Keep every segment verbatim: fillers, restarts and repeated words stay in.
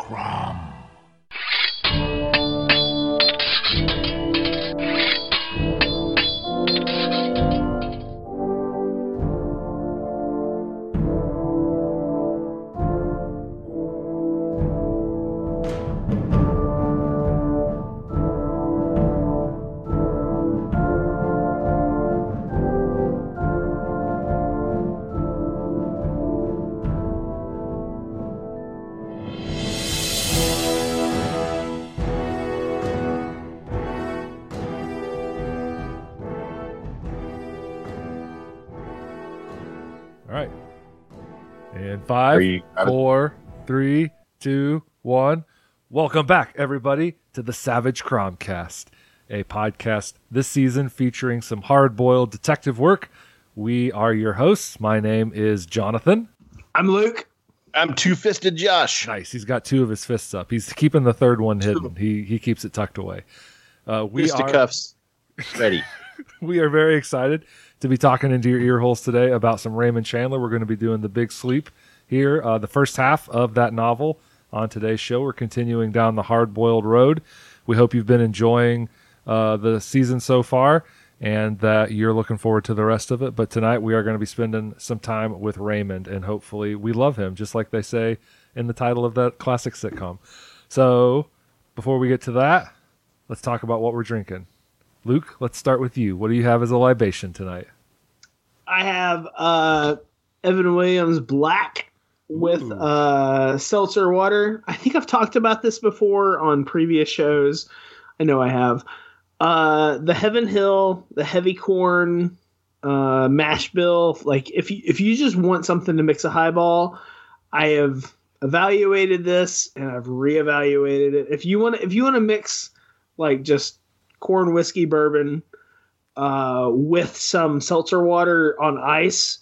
Crom. Five, four, three, two, one. Welcome back, everybody, to the Savage Cromcast, a podcast this season featuring some hard-boiled detective work. We are your hosts. My name is Jonathan. I'm Luke. I'm Two-Fisted Josh. Nice. He's got two of his fists up. He's keeping the third one hidden. He he keeps it tucked away. Uh, we Fisticuffs are, ready. We are very excited to be talking into your ear holes today about some Raymond Chandler. We're going to be doing The Big Sleep here, uh, the first half of that novel on today's show. We're continuing down the hard-boiled road. We hope you've been enjoying uh, the season so far and that you're looking forward to the rest of it. But tonight we are going to be spending some time with Raymond, and hopefully we love him, just like they say in the title of that classic sitcom. So before we get to that, let's talk about what we're drinking. Luke, let's start with you. What do you have as a libation tonight? I have uh, Evan Williams Black with uh, seltzer water. I think I've talked about this before on previous shows. I know I have. Uh, the Heaven Hill, the Heavy Corn, uh, Mash Bill. Like if you if you just want something to mix a highball, I have evaluated this and I've reevaluated it. If you want if you want to mix like just corn whiskey bourbon uh, with some seltzer water on ice,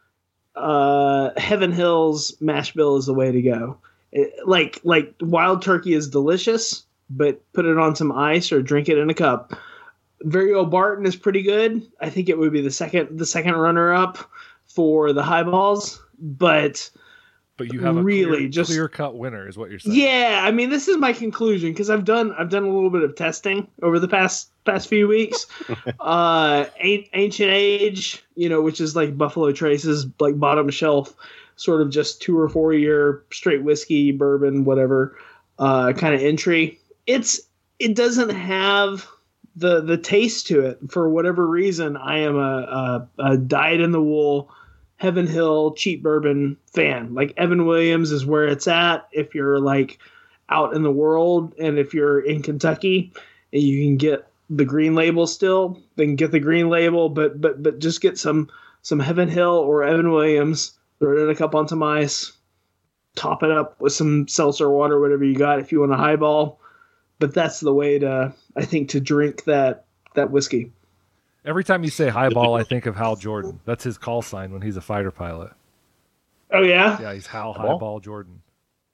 uh Heaven Hill's Mash Bill is the way to go. It, like like Wild Turkey is delicious, but put it on some ice or drink it in a cup. Very Old Barton is pretty good. I think it would be the second the second runner up for the highballs, but but you have a really clear, just clear cut winner is what you're saying. Yeah, I mean this is my conclusion because I've done I've done a little bit of testing over the past past few weeks. uh Ancient Age, you know, which is like Buffalo Trace's like bottom shelf sort of just two or four year straight whiskey, bourbon, whatever uh kind of entry. It's it doesn't have the the taste to it for whatever reason. I am a, a, a dyed in the wool Heaven Hill cheap bourbon fan. Like Evan Williams is where it's at if you're like out in the world, and if you're in Kentucky and you can get the green label still, then get the green label, but but but just get some some Heaven Hill or Evan Williams, throw it in a cup on some ice, top it up with some seltzer water, whatever you got if you want a highball. But that's the way to I think to drink that that whiskey. Every time you say highball, I think of Hal Jordan. That's his call sign when he's a fighter pilot. Oh, yeah? Yeah, he's Hal Highball Jordan.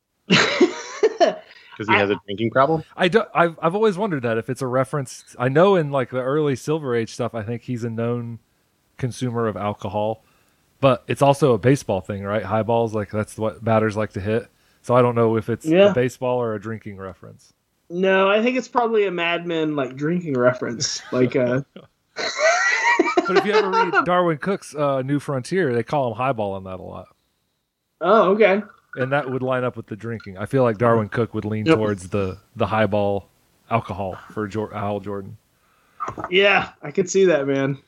Because he has a drinking problem? I do, I've, I've always wondered that, if it's a reference. I know in like the early Silver Age stuff, I think he's a known consumer of alcohol. But it's also a baseball thing, right? Highballs, like that's what batters like to hit. So I don't know if it's yeah. a baseball or a drinking reference. No, I think it's probably a Mad Men like drinking reference. Like uh But if you ever read Darwin Cook's uh, New Frontier, they call him highball on that a lot. Oh, okay. And that would line up with the drinking. I feel like Darwin Cook would lean yep. towards the, the highball alcohol for jo- Hal Jordan. Yeah, I could see that, man.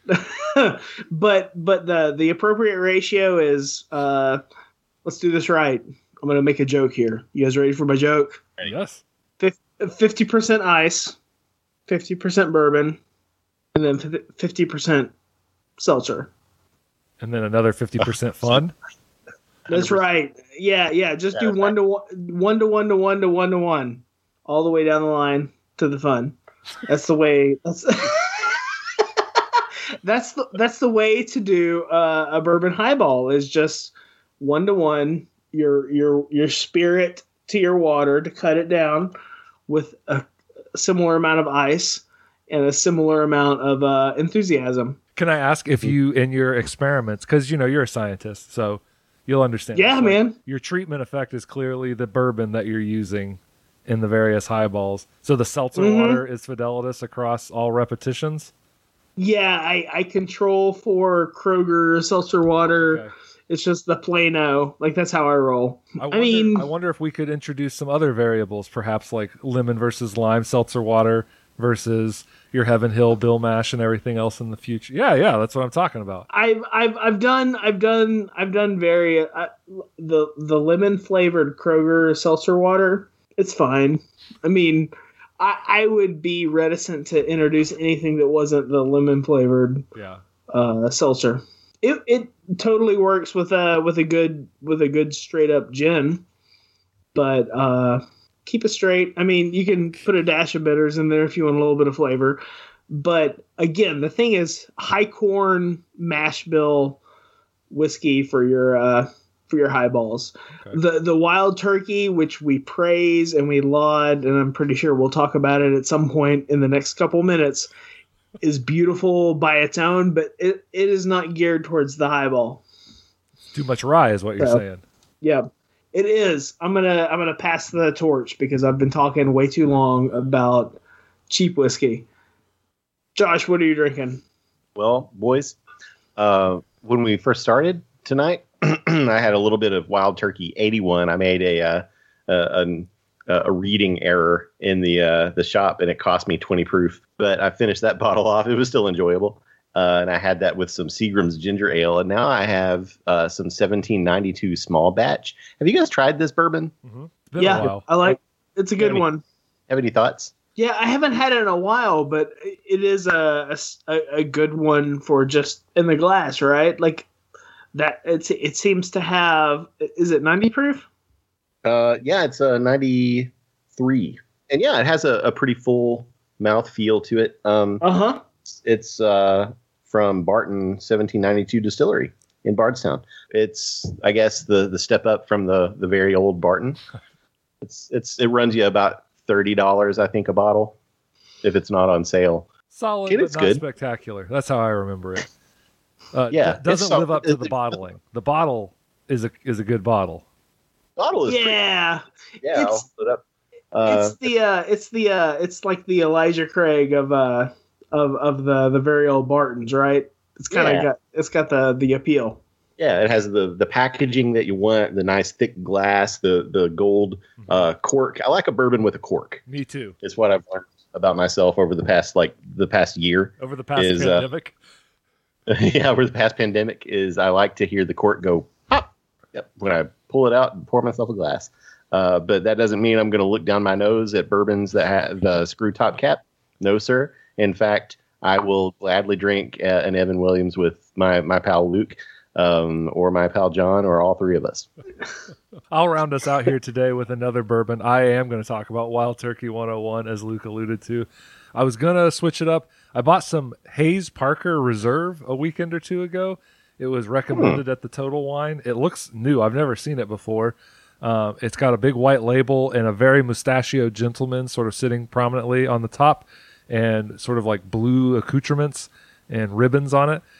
but but the the appropriate ratio is uh, let's do this right. I'm gonna make a joke here. You guys ready for my joke? Yes. Fifty percent ice, fifty percent bourbon, and then fifty percent seltzer. And then another fifty percent fun. That's right. Yeah, yeah. Just yeah, do one to one, one to one to one to one to one, all the way down the line to the fun. That's the way. That's that's the that's the way to do uh, a bourbon highball. Is just one to one. Your your your spirit to your water to cut it down with a similar amount of ice and a similar amount of uh, enthusiasm. Can I ask if you, in your experiments, because you know you're a scientist, so You'll understand. Yeah, It's like man. your treatment effect is clearly the bourbon that you're using in the various highballs. So the seltzer Mhm. water is Fidelidus across all repetitions. Yeah, I, I control for Kroger seltzer water. Okay. It's just the Plano. Like, that's how I roll. I, I, wonder, mean, I wonder if we could introduce some other variables, perhaps like lemon versus lime seltzer water versus your Heaven Hill Bill Mash and everything else in the future. Yeah, yeah, that's what I'm talking about. I've I've I've done I've done I've done very uh, the the lemon flavored Kroger seltzer water. It's fine. I mean, I I would be reticent to introduce anything that wasn't the lemon flavored Yeah. uh, seltzer. It it totally works with a with a good with a good straight up gin, but uh, keep it straight. I mean, you can put a dash of bitters in there if you want a little bit of flavor. But again, the thing is, high corn mash bill whiskey for your uh, for your highballs. Okay. The the wild turkey, which we praise and we laud, and I'm pretty sure we'll talk about it at some point in the next couple minutes, is beautiful by its own, but it, it is not geared towards the highball. Too much rye is what you're So, saying. Yeah, it is. I'm gonna I'm gonna pass the torch because I've been talking way too long about cheap whiskey. Josh, what are you drinking? Well, boys, uh, when we first started tonight, I had a little bit of Wild Turkey eighty-one. I made a uh, a, a, a reading error in the uh, the shop, and it cost me twenty proof. But I finished that bottle off. It was still enjoyable. Uh, and I had that with some Seagram's ginger ale, and now I have uh, some seventeen ninety-two small batch. Have you guys tried this bourbon? Mm-hmm. It's been a Yeah, while. I like. It's a good Any- one. Have any thoughts? Yeah, I haven't had it in a while, but it is a, a, a good one for just in the glass, right? Like that. It's it seems to have. Is it ninety proof? Uh, yeah, it's a ninety-three, and yeah, it has a, a pretty full mouth feel to it. Um, Uh huh. it's it's uh, from Barton seventeen ninety-two Distillery in Bardstown. It's, I guess, the the step up from the the very old Barton. It's it's it runs you about thirty dollars, I think, a bottle, if it's not on sale. Solid, Kid, but it's not good. spectacular. That's how I remember it. Uh, Yeah, d- doesn't it's so- live up to it- the bottling. The bottle is a is a good bottle. Bottle is pretty, Yeah, yeah. I'll it's- put it up. Uh, it's the uh, it's the uh, it's like the Elijah Craig of uh of of the the very old Bartons, right? It's kind of Yeah. got it's got the the appeal. Yeah, it has the the packaging that you want, the nice thick glass, the the gold uh, cork. I like a bourbon with a cork. Me too. Is what I've learned about myself over the past like the past year. Over the past Is, uh, pandemic. yeah, over the past pandemic is I like to hear the cork go pop. Yep, when I pull it out and pour myself a glass. Uh, but that doesn't mean I'm going to look down my nose at bourbons that have the screw top cap. No, sir. In fact, I will gladly drink uh, an Evan Williams with my my pal Luke. Um, or my pal John, or all three of us. I'll round us out here today with another bourbon. I am going to talk about Wild Turkey one oh one, as Luke alluded to. I was going to switch it up. I bought some Hayes Parker Reserve a weekend or two ago. It was recommended at the Total Wine. It looks new. I've never seen it before. Uh, it's got a big white label and a very mustachioed gentleman sort of sitting prominently on the top, and sort of like blue accoutrements and ribbons on it.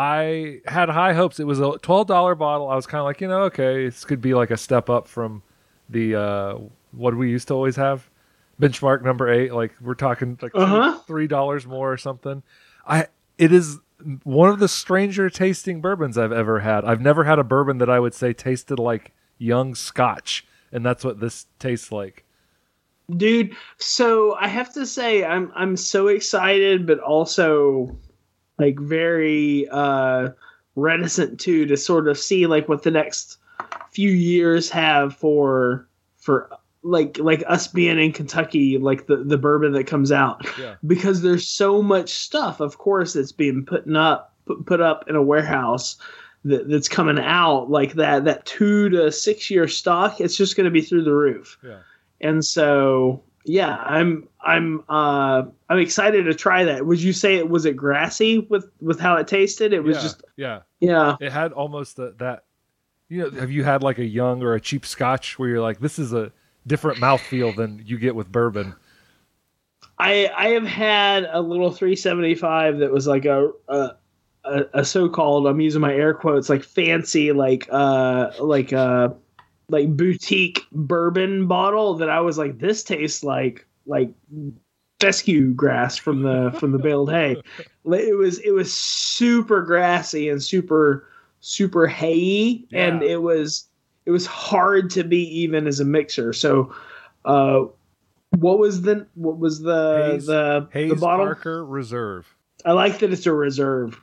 I had high hopes. It was a twelve dollars bottle. I was kind of like, you know, okay, this could be like a step up from the, uh, what we used to always have, benchmark number eight. Like we're talking like Uh-huh. three dollars more or something. I It is one of the stranger tasting bourbons I've ever had. I've never had a bourbon that I would say tasted like young Scotch, and that's what this tastes like. Dude, so I have to say I'm I'm so excited, but also like very uh reticent too to sort of see like what the next few years have for for like like us being in Kentucky, like the the bourbon that comes out. Yeah. Because there's so much stuff, of course, that's being put up put, put up in a warehouse that, that's coming out like that that two to six year stock. It's just going to be through the roof. Yeah. And so, yeah, I'm I'm uh, I'm excited to try that. Would you say it was it grassy with, with how it tasted? It was yeah. just yeah. yeah. It had almost the, that, you know, have you had like a young or a cheap Scotch where you're like, this is a different mouthfeel than you get with bourbon? I I have had a little three seventy-five that was like a a, a, a so-called, I'm using my air quotes, like fancy, like uh, like uh, like boutique bourbon bottle that I was like, this tastes like like fescue grass from the from the baled hay. It was it was super grassy and super super hayy, yeah. And it was it was hard to be even as a mixer. So, uh, what was the what was the Hayes, the Hayes the bottle? Parker Reserve. I like that it's a reserve.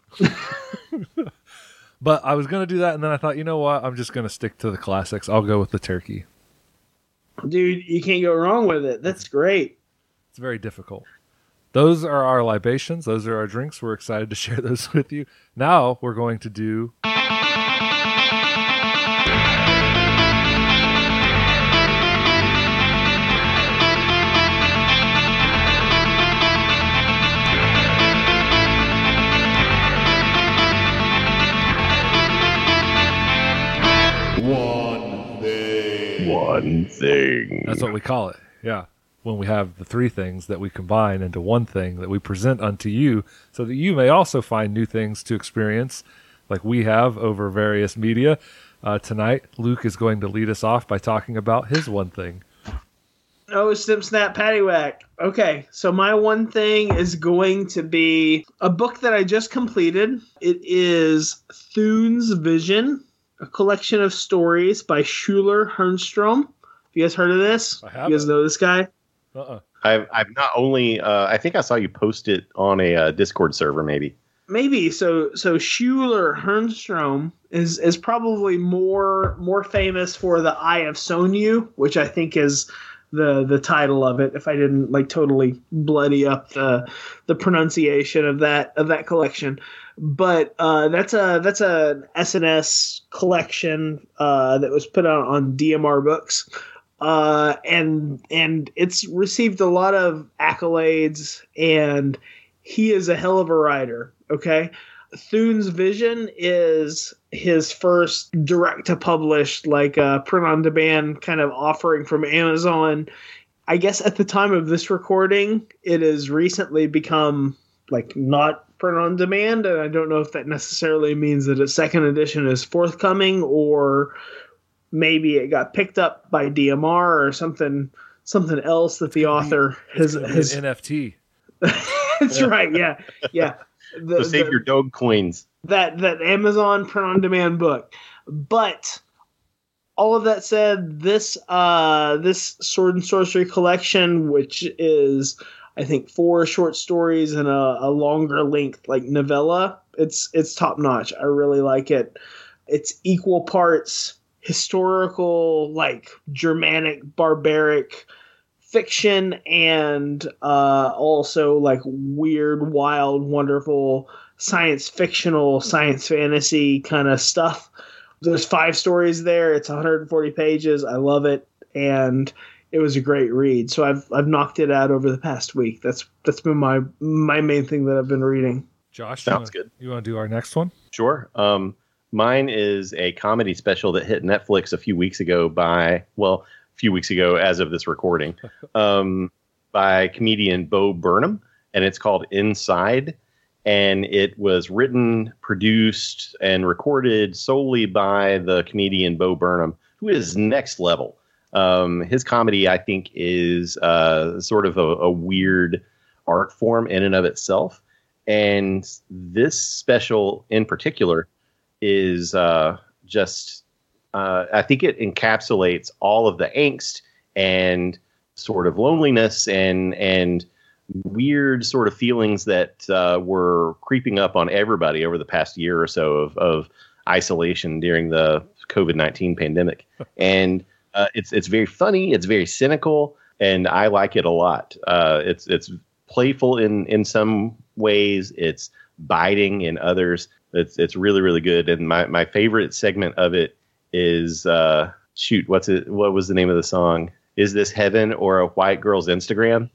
But I was going to do that, and then I thought, you know what? I'm just going to stick to the classics. I'll go with the turkey. Dude, you can't go wrong with it. That's great. It's very difficult. Those are our libations. Those are our drinks. We're excited to share those with you. Now we're going to do... One thing. One thing. That's what we call it. Yeah. When we have the three things that we combine into one thing that we present unto you so that you may also find new things to experience like we have over various media. Uh, tonight, Luke is going to lead us off by talking about his one thing. Oh, snip, snap, paddywhack. Okay, so my one thing is going to be a book that I just completed. It is Thune's Vision, a collection of stories by Schuler Hernstrom. Have you guys heard of this? I haven't. You guys know this guy? Uh-uh. I've I've not only uh, I think I saw you post it on a uh, Discord server, maybe. Maybe so. So Schuler Hernstrom is is probably more more famous for the Eye of Sonyu, which I think is the the title of it. If I didn't like totally bloody up the the pronunciation of that of that collection, but uh, that's a that's a S N S collection uh, that was put out on D M R Books. Uh, and and it's received a lot of accolades, and he is a hell of a writer. Okay, Thune's Vision is his first direct to publish, like uh, print on demand kind of offering from Amazon. I guess at the time of this recording, it has recently become like not print on demand, and I don't know if that necessarily means that a second edition is forthcoming, or maybe it got picked up by D M R or something something else that the author has has N F T. That's right. Yeah, yeah. The, So save the- your dog coins. that that Amazon print on demand book. But all of that said, this uh this Sword and Sorcery collection, which is I think four short stories and a, a longer length like novella, it's it's top notch. I really like it. It's equal parts historical, like Germanic, barbaric fiction, and uh, also like weird, wild, wonderful science fictional, science fantasy kind of stuff. There's five stories there. It's one hundred forty pages. I love it, and it was a great read. So I've I've knocked it out over the past week. That's that's been my my main thing that I've been reading. Josh, Sounds you wanna, good. You want to do our next one? Sure. Um, mine is a comedy special that hit Netflix a few weeks ago by, well, a few weeks ago as of this recording, um, by comedian Bo Burnham, and it's called Inside. And it was written, produced, and recorded solely by the comedian Bo Burnham, who is next level. Um, his comedy, I think, is uh, sort of a, a weird art form in and of itself. And this special in particular is uh, just, uh, I think it encapsulates all of the angst and sort of loneliness and and weird sort of feelings that uh, were creeping up on everybody over the past year or so of, of isolation during the COVID nineteen pandemic. And uh, it's it's very funny. It's very cynical, and I like it a lot. Uh, it's it's playful in in some ways. It's biting in others. It's it's really really good. And my, my favorite segment of it is uh, shoot, what's it? What was the name of the song? Is this heaven or a white girl's Instagram?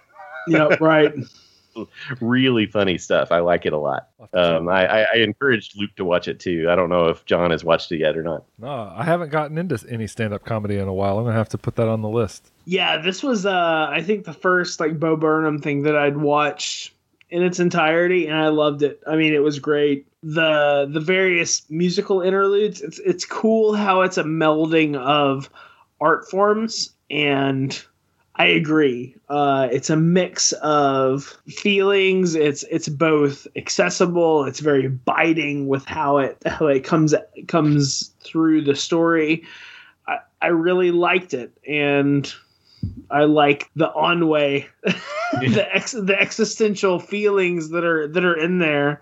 Yeah, right. Really funny stuff. I like it a lot. Um, I, I, I encouraged Luke to watch it too. I don't know if John has watched it yet or not. No, I haven't gotten into any stand-up comedy in a while. I'm gonna have to put that on the list. Yeah, this was uh I think the first like Bo Burnham thing that I'd watched in its entirety, and I loved it. I mean, it was great. the the various musical interludes. It's it's cool how it's a melding of art forms, and I agree. Uh, it's a mix of feelings. It's it's both accessible. It's very biting with how it how it comes comes through the story. I, I really liked it, and I like the Onway, the ex, the existential feelings that are that are in there.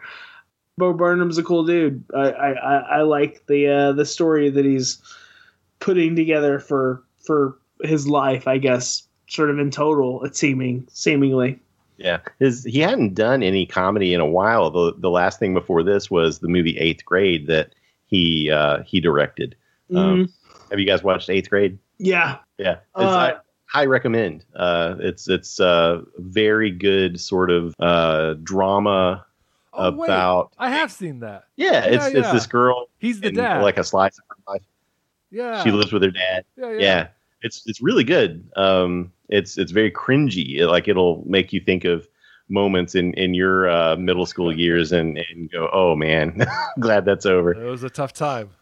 Bo Burnham's a cool dude. I I, I like the uh, the story that he's putting together for for his life, I guess, sort of in total, it's seeming seemingly. Yeah, his he hadn't done any comedy in a while. The the last thing before this was the movie Eighth Grade that he uh, he directed. Mm-hmm. Um, have you guys watched Eighth Grade? Yeah, yeah. It's, uh, I high recommend. Uh, it's it's a very good sort of uh, drama. Oh, about wait, I have seen that. Yeah, yeah it's yeah. it's this girl. He's the in, dad. Like a slice of her life. Yeah, she lives with her dad. Yeah, yeah. yeah. It's it's really good. Um, it's it's very cringy. It, like it'll make you think of moments in in your uh, middle school years and and go, oh man, glad that's over. It was a tough time.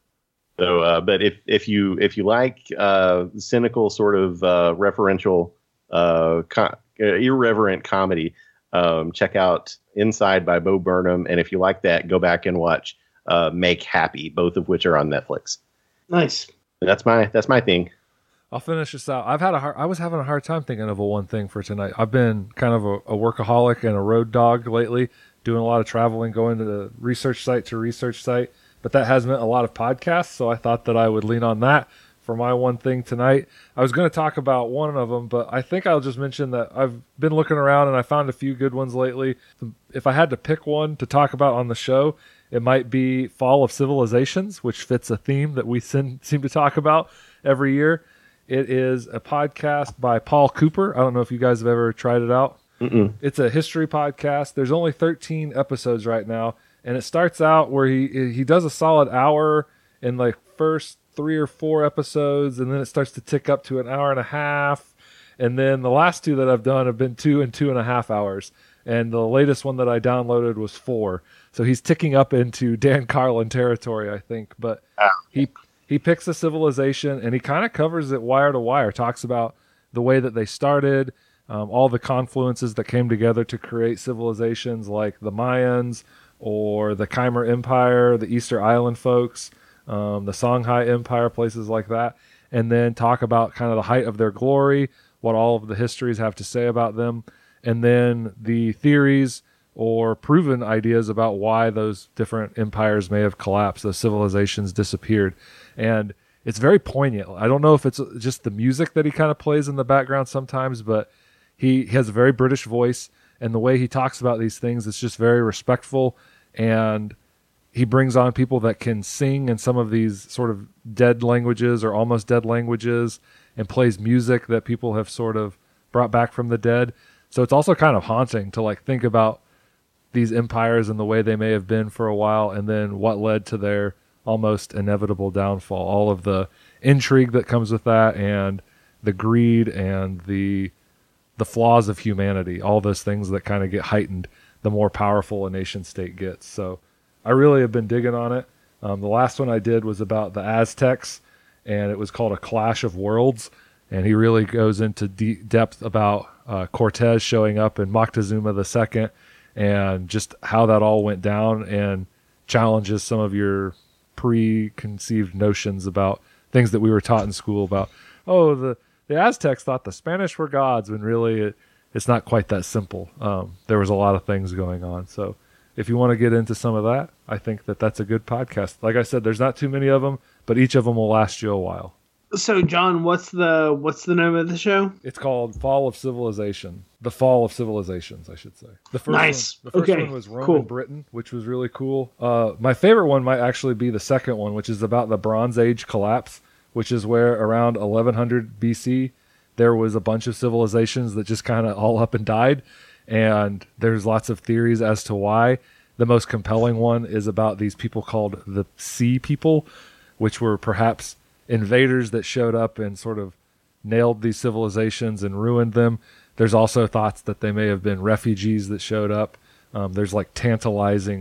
So, uh, but if if you if you like uh, cynical sort of uh, referential, uh, com- irreverent comedy, um, check out Inside by Bo Burnham, and if you like that, go back and watch uh, Make Happy, both of which are on Netflix. Nice. That's my that's my thing. I'll finish this out. I've had a hard, I was having a hard time thinking of a one thing for tonight. I've been kind of a, a workaholic and a road dog lately, doing a lot of traveling, going to the research site to research site, but that has meant a lot of podcasts, so I thought that I would lean on that for my one thing tonight. I was going to talk about one of them, but I think I'll just mention that I've been looking around and I found a few good ones lately. If I had to pick one to talk about on the show, it might be Fall of Civilizations, which fits a theme that we seem to talk about every year. It is a podcast by Paul Cooper. I don't know if you guys have ever tried it out. Mm-mm. It's a history podcast. There's only thirteen episodes right now, and it starts out where he he does a solid hour in like first three or four episodes, and then it starts to tick up to an hour and a half, and then the last two that I've done have been two and two and a half hours, and the latest one that I downloaded was four. So he's ticking up into Dan Carlin territory, I think. But he he picks a civilization and he kind of covers it wire to wire. Talks about the way that they started, um, all the confluences that came together to create civilizations like the Mayans or the Khmer Empire, the Easter Island folks, um, the Songhai Empire, places like that. And then talk about kind of the height of their glory, what all of the histories have to say about them, and then the theories or proven ideas about why those different empires may have collapsed, those civilizations disappeared. And it's very poignant. I don't know if it's just the music that he kind of plays in the background sometimes, but he, he has a very British voice, and the way he talks about these things is just very respectful, and he brings on people that can sing in some of these sort of dead languages or almost dead languages, and plays music that people have sort of brought back from the dead. So it's also kind of haunting to like think about these empires and the way they may have been for a while, and then what led to their almost inevitable downfall. All of the intrigue that comes with that, and the greed and the the flaws of humanity, all those things that kind of get heightened the more powerful a nation state gets. So I really have been digging on it. Um, the last one I did was about the Aztecs, and it was called A Clash of Worlds, and he really goes into deep depth about uh, Cortez showing up in Moctezuma the Second, and just how that all went down, and challenges some of your preconceived notions about things that we were taught in school about, oh, the, the Aztecs thought the Spanish were gods, when really it, it's not quite that simple. Um, there was a lot of things going on. So if you want to get into some of that, I think that that's a good podcast. Like I said, there's not too many of them, but each of them will last you a while. So, John, what's the what's the name of the show? It's called Fall of Civilization. The Fall of Civilizations, I should say. The first nice. One, the first okay. one was Rome cool. and Britain, which was really cool. Uh, my favorite one might actually be the second one, which is about the Bronze Age collapse, which is where around eleven hundred B C there was a bunch of civilizations that just kind of all up and died, and there's lots of theories as to why. The most compelling one is about these people called the Sea People, which were perhaps invaders that showed up and sort of nailed these civilizations and ruined them. There's also thoughts that they may have been refugees that showed up. Um, there's like tantalizing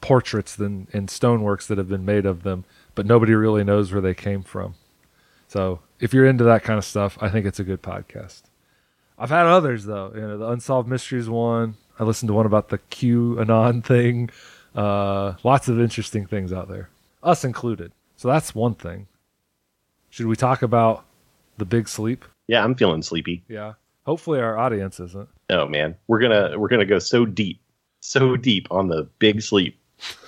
portraits and, and stoneworks that have been made of them, but nobody really knows where they came from. So if you're into that kind of stuff, I think it's a good podcast. I've had others, though. You know, the Unsolved Mysteries one. I listened to one about the QAnon thing. Uh, lots of interesting things out there, us included. So that's one thing. Should we talk about The Big Sleep? Yeah, I'm feeling sleepy. Yeah. Hopefully our audience isn't. Oh man, we're gonna we're gonna go so deep, so deep on The Big Sleep.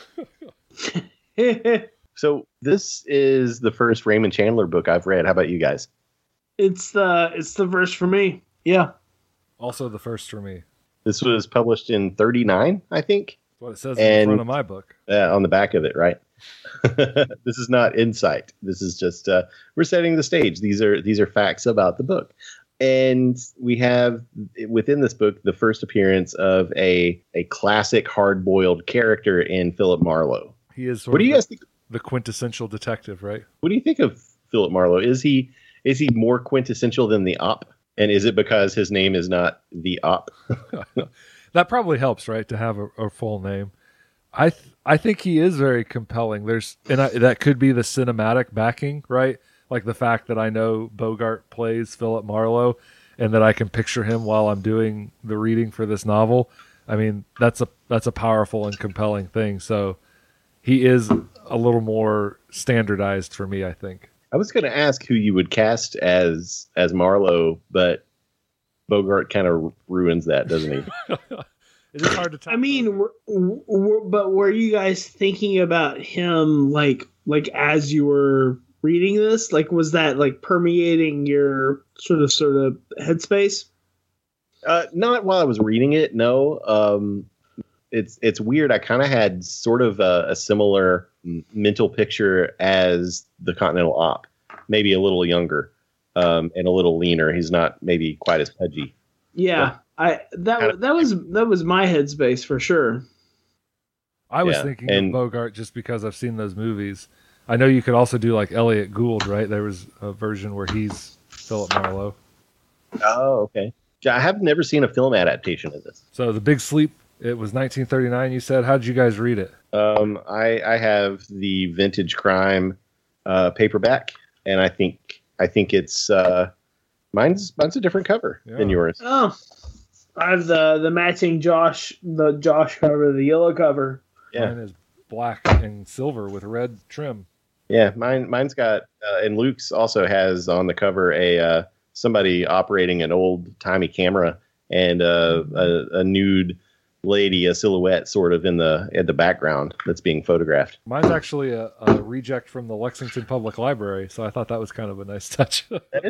So this is the first Raymond Chandler book I've read. How about you guys? It's the it's the verse for me. Yeah. Also the first for me. This was published in thirty-nine, I think. That's what it says And- in front of my book. Uh, on the back of it, right? This is not insight. This is just uh, we're setting the stage. These are these are facts about the book, and we have within this book the first appearance of a a classic hard-boiled character in Philip Marlowe. He is sort What do of you the, guys think? the quintessential detective, right? What do you think of Philip Marlowe? Is he is he more quintessential than the Op? And is it because his name is not the Op? That probably helps, right, to have a, a full name. I th- I think he is very compelling. There's and I, that could be the cinematic backing, right? Like the fact that I know Bogart plays Philip Marlowe, and that I can picture him while I'm doing the reading for this novel. I mean, that's a that's a powerful and compelling thing. So he is a little more standardized for me, I think. I was going to ask who you would cast as as Marlowe, but Bogart kind of ruins that, doesn't he? It is hard to tell. I mean, were, were, but were you guys thinking about him like like as you were reading this? Like, was that like permeating your sort of sort of headspace? Uh, not while I was reading it. No, um, it's it's weird. I kind of had sort of a, a similar m- mental picture as the Continental Op, maybe a little younger um, and a little leaner. He's not maybe quite as pudgy. Yeah, I that wa- that was that was my headspace for sure. I was Yeah, thinking and- of Bogart just because I've seen those movies. I know you could also do like Elliot Gould, right? There was a version where he's Philip Marlowe. Oh, okay. Yeah, I have never seen a film adaptation of this. So The Big Sleep, it was nineteen thirty-nine, you said. How did you guys read it? Um, I, I have the Vintage Crime uh, paperback, and I think I think it's uh, mine's mine's a different cover Yeah. than yours. Oh, I have the the matching Josh the Josh cover, the yellow cover. Yeah. Mine is black and silver with red trim. Yeah, mine mine's got uh, and Luke's also has on the cover a uh, somebody operating an old timey camera and uh, a, a nude lady, a silhouette sort of in the in the background that's being photographed. Mine's actually a, a reject from the Lexington Public Library, so I thought that was kind of a nice touch.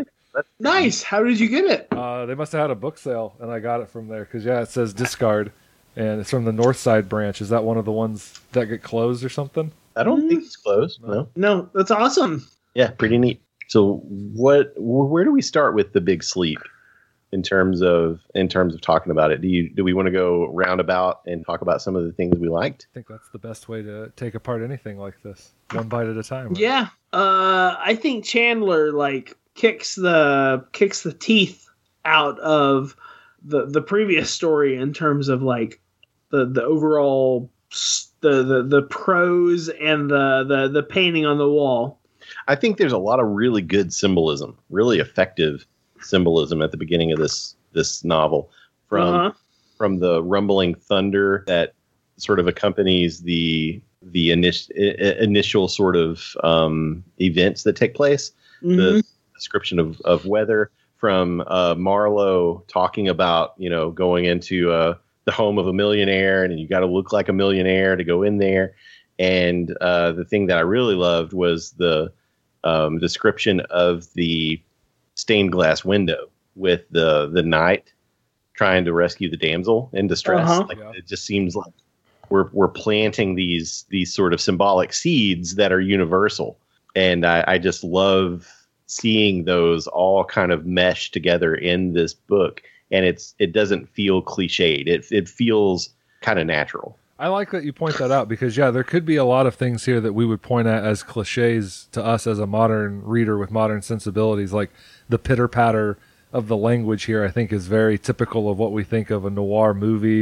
Nice. How did you get it? uh, they must have had a book sale, and I got it from there because yeah, it says discard, and it's from the North Side branch. Is that one of the ones that get closed or something? I don't think it's closed. No. No, that's awesome. Yeah, pretty neat. So what? wh- Where do we start with The Big Sleep in terms of in terms of talking about it? Do you do we want to go roundabout and talk about some of the things we liked? I think that's the best way to take apart anything like this, one bite at a time. Right? Yeah. Uh, I think Chandler like kicks the kicks the teeth out of the the previous story in terms of like the the overall s- the the, the prose and the, the the painting on the wall. I think there's a lot of really good symbolism, really effective symbolism at the beginning of this this novel, from Uh-huh. from the rumbling thunder that sort of accompanies the the init- i- initial sort of um, events that take place. Mhm. The description of, of weather from uh, Marlowe talking about, you know, going into uh, the home of a millionaire and you got to look like a millionaire to go in there. And uh, the thing that I really loved was the um, description of the stained glass window with the the knight trying to rescue the damsel in distress. Uh-huh. Like, Yeah. it just seems like we're we're planting these these sort of symbolic seeds that are universal, and I, I just love seeing those all kind of mesh together in this book. And it's it doesn't feel cliched. It it feels kind of natural. I like that you point that out because, yeah, there could be a lot of things here that we would point at as cliches to us as a modern reader with modern sensibilities. Like the pitter-patter of the language here, I think, is very typical of what we think of a noir movie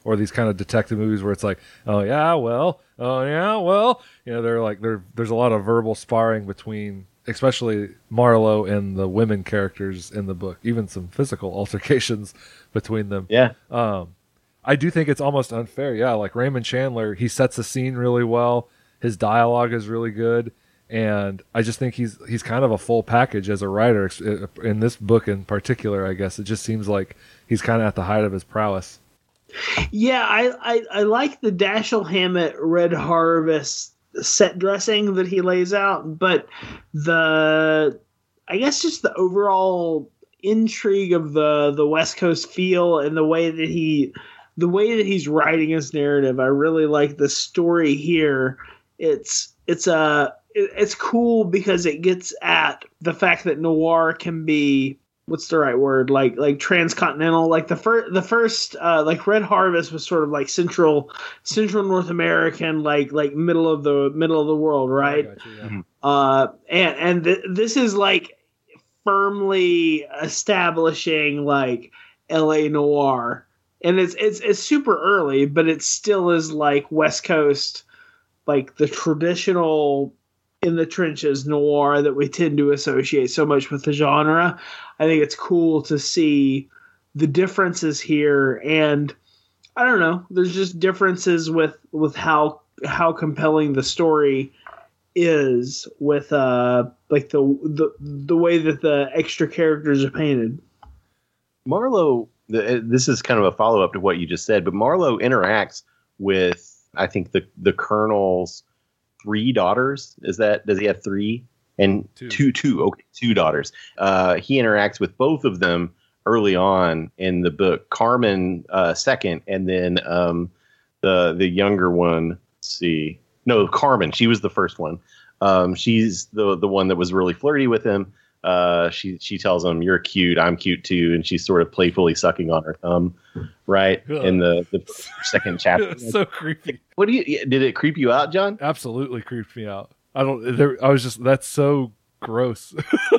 or these kind of detective movies where it's like, oh yeah, well, oh yeah, well, you know, they're like, there, there's a lot of verbal sparring between, especially Marlowe and the women characters in the book, even some physical altercations between them. Yeah. Um, I do think it's almost unfair. Yeah. Like Raymond Chandler, he sets the scene really well. His dialogue is really good. And I just think he's, he's kind of a full package as a writer in this book in particular. I guess it just seems like he's kind of at the height of his prowess. Yeah. I, I, I like the Dashiell Hammett Red Harvest set dressing that he lays out, but the I guess just the overall intrigue of the the West Coast feel and the way that he the way that he's writing his narrative, I really like the story here. It's it's a it's cool because it gets at the fact that noir can be, what's the right word? Like like transcontinental. Like the first the first uh, like Red Harvest was sort of like central central North American, like like middle of the middle of the world, right? You, yeah. Uh, and and th- this is like firmly establishing like L A noir, and it's it's it's super early, but it still is like West Coast, like the traditional in the trenches noir that we tend to associate so much with the genre. I think it's cool to see the differences here, and I don't know, there's just differences with with how how compelling the story is with uh like the the the way that the extra characters are painted. Marlowe, the, this is kind of a follow up to what you just said, but Marlowe interacts with, I think, the the Colonel's three daughters. Is that, does he have three? And two, two, two okay, two daughters. Uh, he interacts with both of them early on in the book. Carmen uh, second, and then um, the the younger one. Let's see, no, Carmen. She was the first one. Um, she's the the one that was really flirty with him. Uh, she she tells him, "You're cute. I'm cute too," and she's sort of playfully sucking on her thumb, right Ugh. in the, the second chapter. So creepy. What do you? Did it creep you out, John? Absolutely creeped me out. I don't. There, I was just. That's so gross.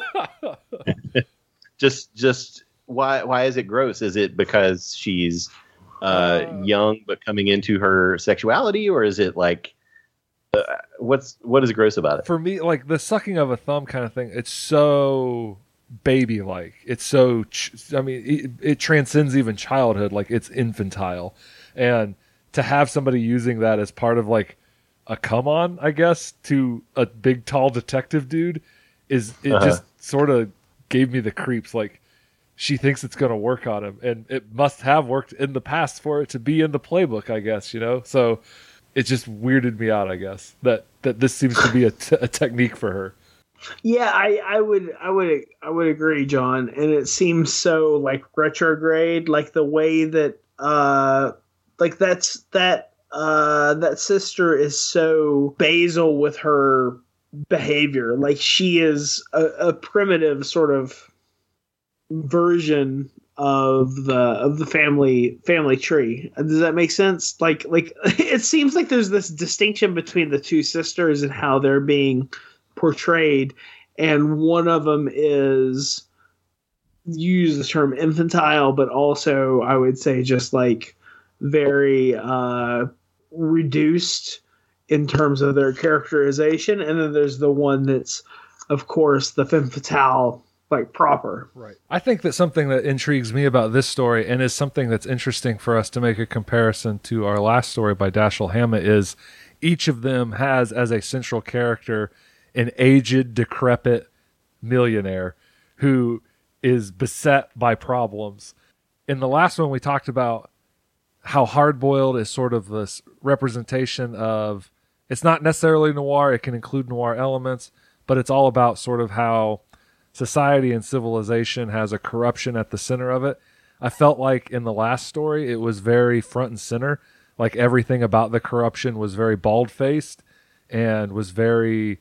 just, just why? Why is it gross? Is it because she's uh, uh, young but coming into her sexuality, or is it like? Uh, what's what is gross about it? For me, like the sucking of a thumb kind of thing, it's so baby-like. It's so, ch- I mean, it, it transcends even childhood. Like it's infantile, and to have somebody using that as part of like a come on, I guess, to a big tall detective dude, is it uh-huh. just sort of gave me the creeps. Like she thinks it's going to work on him, and it must have worked in the past for it to be in the playbook, I guess, you know. So it just weirded me out, I guess, that, that this seems to be a, t- a technique for her. Yeah, I, I would, I would, I would agree, John. And it seems so like retrograde, like the way that, uh, like that's that, uh, that sister is so basal with her behavior. Like she is a, a primitive sort of version of the of the family family tree. Does that make sense? Like like it seems like there's this distinction between the two sisters and how they're being portrayed, and one of them is, you use the term infantile, but also I would say just like very uh reduced in terms of their characterization, and then there's the one that's, of course, the femme fatale, like proper. Right. I think that something that intrigues me about this story, and is something that's interesting for us to make a comparison to our last story by Dashiell Hammett, is each of them has as a central character an aged, decrepit millionaire who is beset by problems. In the last one, we talked about how Hardboiled is sort of this representation of, it's not necessarily noir, it can include noir elements, but it's all about sort of how society and civilization has a corruption at the center of it. I felt like in the last story, it was very front and center. Like everything about the corruption was very bald-faced and was very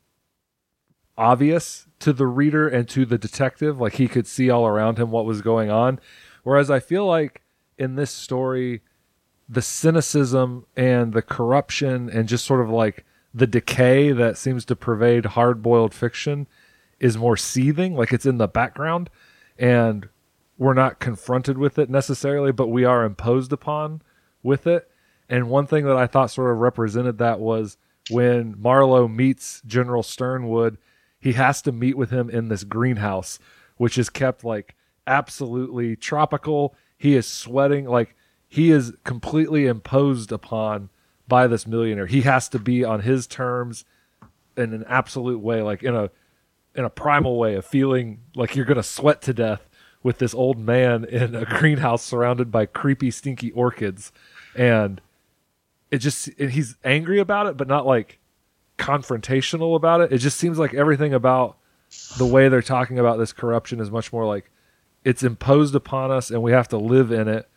obvious to the reader and to the detective. Like he could see all around him what was going on. Whereas I feel like in this story, the cynicism and the corruption and just sort of like the decay that seems to pervade hard-boiled fiction is more seething, like it's in the background, and we're not confronted with it necessarily, but we are imposed upon with it. And one thing that I thought sort of represented that was when Marlowe meets General Sternwood, he has to meet with him in this greenhouse, which is kept like absolutely tropical. He is sweating, like he is completely imposed upon by this millionaire. He has to be on his terms in an absolute way, like in a in a primal way of feeling like you're going to sweat to death with this old man in a greenhouse surrounded by creepy, stinky orchids. And it just, and he's angry about it, but not like confrontational about it. It just seems like everything about the way they're talking about this corruption is much more like it's imposed upon us and we have to live in it,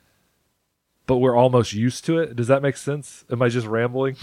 but we're almost used to it. Does that make sense? Am I just rambling?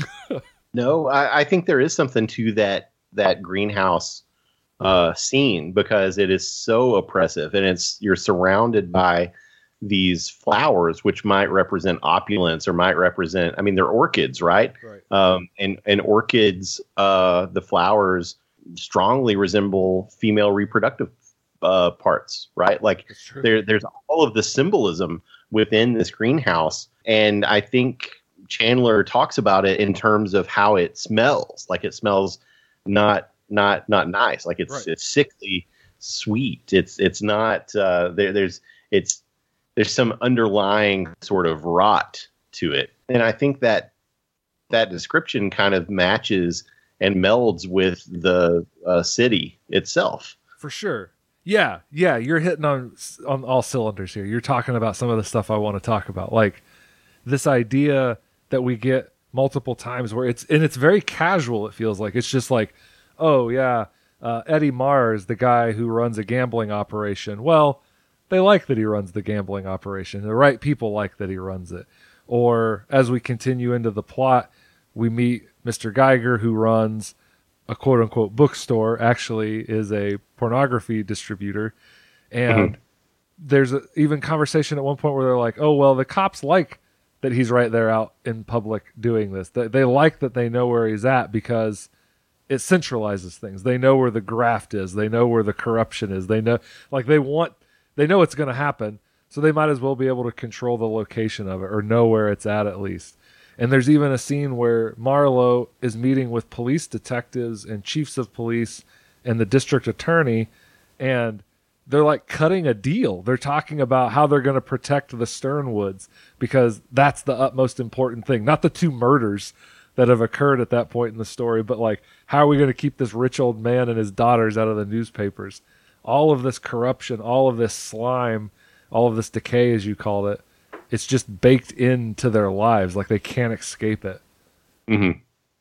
No, I, I think there is something to that, that greenhouse uh, scene, because it is so oppressive, and it's, you're surrounded by these flowers, which might represent opulence or might represent, I mean, they're orchids, right? Right. Um, and, and orchids, uh, the flowers strongly resemble female reproductive uh, parts, right? Like there, there's all of the symbolism within this greenhouse. And I think Chandler talks about it in terms of how it smells. Like it smells not, not, not nice. Like it's, right. it's sickly sweet. It's, it's not, uh, there, there's, it's, there's some underlying sort of rot to it. And I think that that description kind of matches and melds with the uh, city itself. For sure. Yeah. Yeah. You're hitting on, on all cylinders here. You're talking about some of the stuff I want to talk about. Like this idea that we get multiple times where it's, and it's very casual. It feels like it's just like, oh yeah. Uh, Eddie Mars, the guy who runs a gambling operation. Well, they like that he runs the gambling operation. The right people like that he runs it. Or as we continue into the plot, we meet Mister Geiger, who runs a quote unquote bookstore, actually is a pornography distributor. And mm-hmm. there's a, even conversation at one point where they're like, oh, well, the cops like that he's right there out in public doing this. They, they like that they know where he's at because it centralizes things. They know where the graft is. They know where the corruption is. They know, like they want, they know it's going to happen. So they might as well be able to control the location of it or know where it's at at least. And there's even a scene where Marlowe is meeting with police detectives and chiefs of police and the district attorney, and they're like cutting a deal. They're talking about how they're going to protect the Sternwoods because that's the utmost important thing. Not the two murders that have occurred at that point in the story, but like, how are we going to keep this rich old man and his daughters out of the newspapers? All of this corruption, all of this slime, all of this decay, as you called it, it's just baked into their lives. Like they can't escape it. Mm-hmm.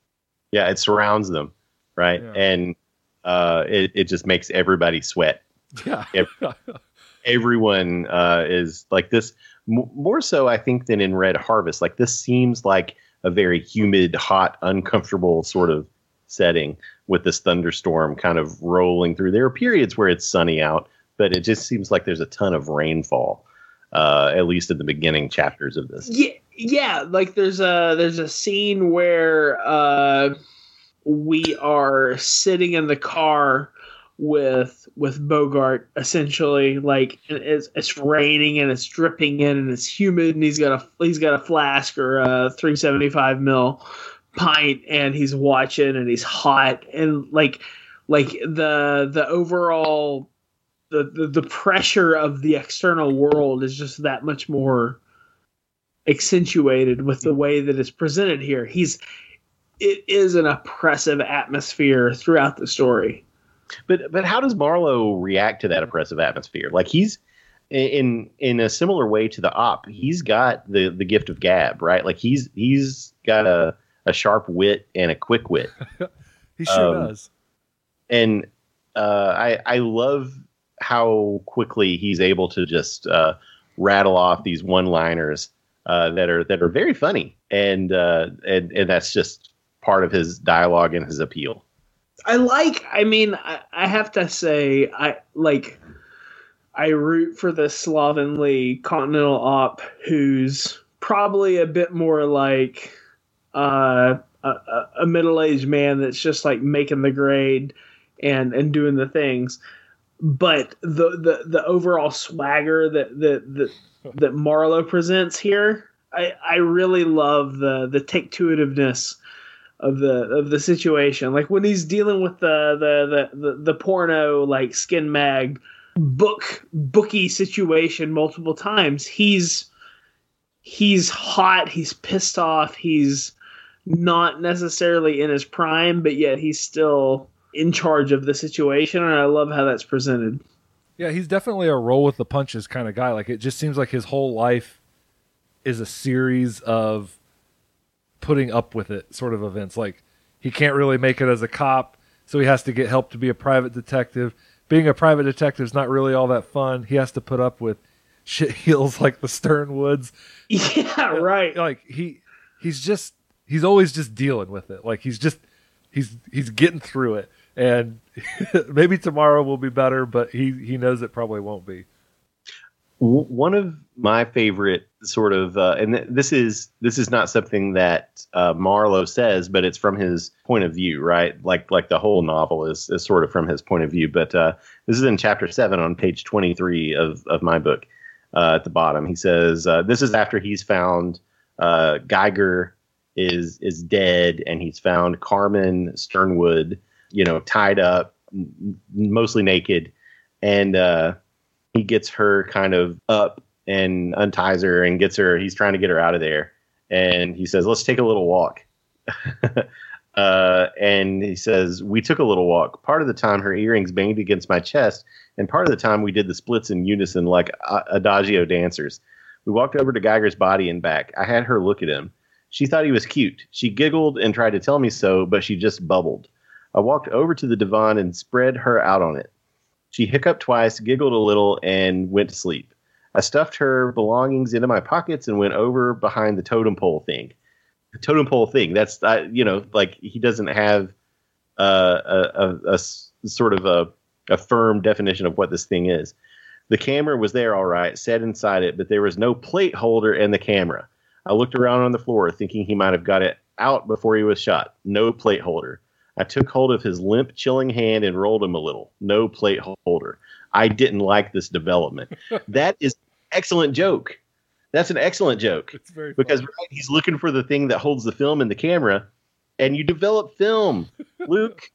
Yeah, it surrounds them, right? Yeah. And uh, it, it just makes everybody sweat. Yeah. Every, everyone uh, is like this, m- more so, I think, than in Red Harvest. Like this seems like a very humid, hot, uncomfortable sort of setting with this thunderstorm kind of rolling through. There are periods where it's sunny out, but it just seems like there's a ton of rainfall. Uh, at least in the beginning chapters of this. Yeah, yeah. Like there's a there's a scene where uh, we are sitting in the car with with Bogart, essentially. Like it's it's raining and it's dripping in and it's humid, and he's got a he's got a flask or a three seventy-five mil pint, and he's watching and he's hot, and like like the the overall. The, the the pressure of the external world is just that much more accentuated with the way that it's presented here. He's it is an oppressive atmosphere throughout the story. But but how does Marlowe react to that oppressive atmosphere? Like he's in in a similar way to the op. He's got the, the gift of gab, right? Like he's he's got a, a sharp wit and a quick wit. He sure um, does. And uh, I I love how quickly he's able to just uh, rattle off these one-liners uh, that are that are very funny, and uh, and and that's just part of his dialogue and his appeal. I like. I mean, I, I have to say, I like. I root for the slovenly continental op who's probably a bit more like uh, a, a middle-aged man that's just like making the grade and and doing the things. But the, the, the overall swagger that, that, that, that Marlowe presents here, I I really love the the take-to-itiveness of the of the situation. Like when he's dealing with the the the the, the porno like Skin Mag book bookie situation multiple times, he's he's hot, he's pissed off, he's not necessarily in his prime, but yet he's still in charge of the situation, and I love how that's presented. Yeah, he's definitely a roll with the punches kind of guy. Like, it just seems like his whole life is a series of putting up with it sort of events. Like, he can't really make it as a cop, so he has to get help to be a private detective. Being a private detective is not really all that fun. He has to put up with shit heels like the Sternwoods. Yeah, right. Like, he he's just he's always just dealing with it. Like, he's just he's he's getting through it. And maybe tomorrow will be better, but he, he knows it probably won't be. One of my favorite sort of, uh, and th- this is this is not something that uh, Marlowe says, but it's from his point of view, right? Like like the whole novel is is sort of from his point of view. But uh, this is in chapter seven on page twenty-three of of my book. Uh, at the bottom, he says uh, this is after he's found uh, Geiger is is dead, and he's found Carmen Sternwood, you know, tied up, m- mostly naked, and uh, he gets her kind of up and unties her and gets her. He's trying to get her out of there, and he says, "Let's take a little walk." uh, and he says, "We took a little walk. Part of the time, her earrings banged against my chest, and part of the time, we did the splits in unison like uh, adagio dancers. We walked over to Geiger's body and back. I had her look at him. She thought he was cute. She giggled and tried to tell me so, but she just bubbled. I walked over to the divan and spread her out on it. She hiccuped twice, giggled a little, and went to sleep. I stuffed her belongings into my pockets and went over behind the totem pole thing. The totem pole thing, that's, uh, you know, like he doesn't have uh, a, a, a s- sort of a, a firm definition of what this thing is. The camera was there all right, set inside it, but there was no plate holder in the camera. I looked around on the floor, thinking he might have got it out before he was shot. No plate holder. I took hold of his limp, chilling hand and rolled him a little. No plate holder. I didn't like this development. That is an excellent joke. That's an excellent joke. It's very because funny. right, he's looking for the thing that holds the film in the camera, and you develop film, Luke.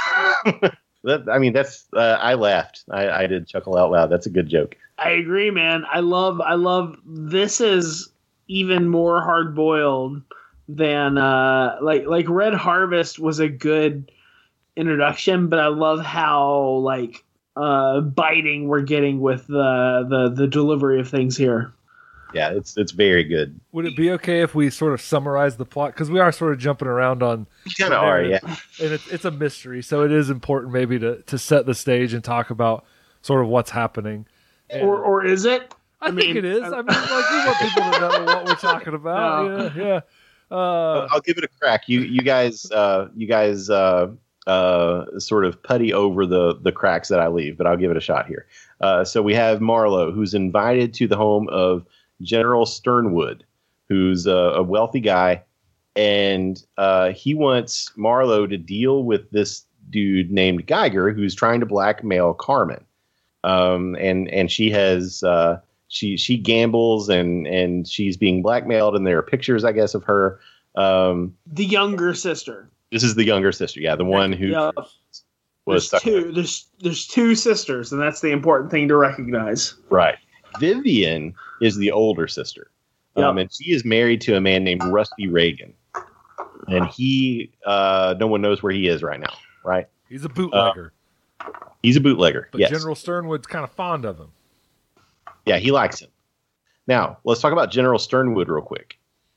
that, I mean, that's. Uh, I laughed. I, I did chuckle out loud. That's a good joke. I agree, man. I love. I love. This is even more hard boiled than uh, like like Red Harvest was a good introduction, but I love how like uh, biting we're getting with the the the delivery of things here. Yeah, it's it's very good. Would it be okay if we sort of summarize the plot? Because we are sort of jumping around on You kind of are, yeah. and it, it's a mystery, so it is important maybe to, to set the stage and talk about sort of what's happening. And Or or is it? I, I think mean, it is. I mean, like, we want people to know what we're talking about. No. Yeah, yeah. Uh, I'll give it a crack. You you guys uh, you guys uh, uh, sort of putty over the the cracks that I leave, but I'll give it a shot here. Uh, so we have Marlowe, who's invited to the home of General Sternwood, who's a, a wealthy guy, and uh, he wants Marlowe to deal with this dude named Geiger, who's trying to blackmail Carmen. Um, and and she has uh, she she gambles and and she's being blackmailed, and there are pictures, I guess, of her. Um, The younger sister. this is the younger sister, yeah, the one who Yeah. was There's stuck. two. There's there's two sisters, and that's the important thing to recognize. Right. Vivian is the older sister, um, Yep. and she is married to a man named Rusty Reagan, and he uh, no one knows where he is right now. Right. he's a bootlegger, He's a bootlegger. but yes. General Sternwood's kind of fond of him. Yeah, he likes him. Now, let's talk about General Sternwood real quick.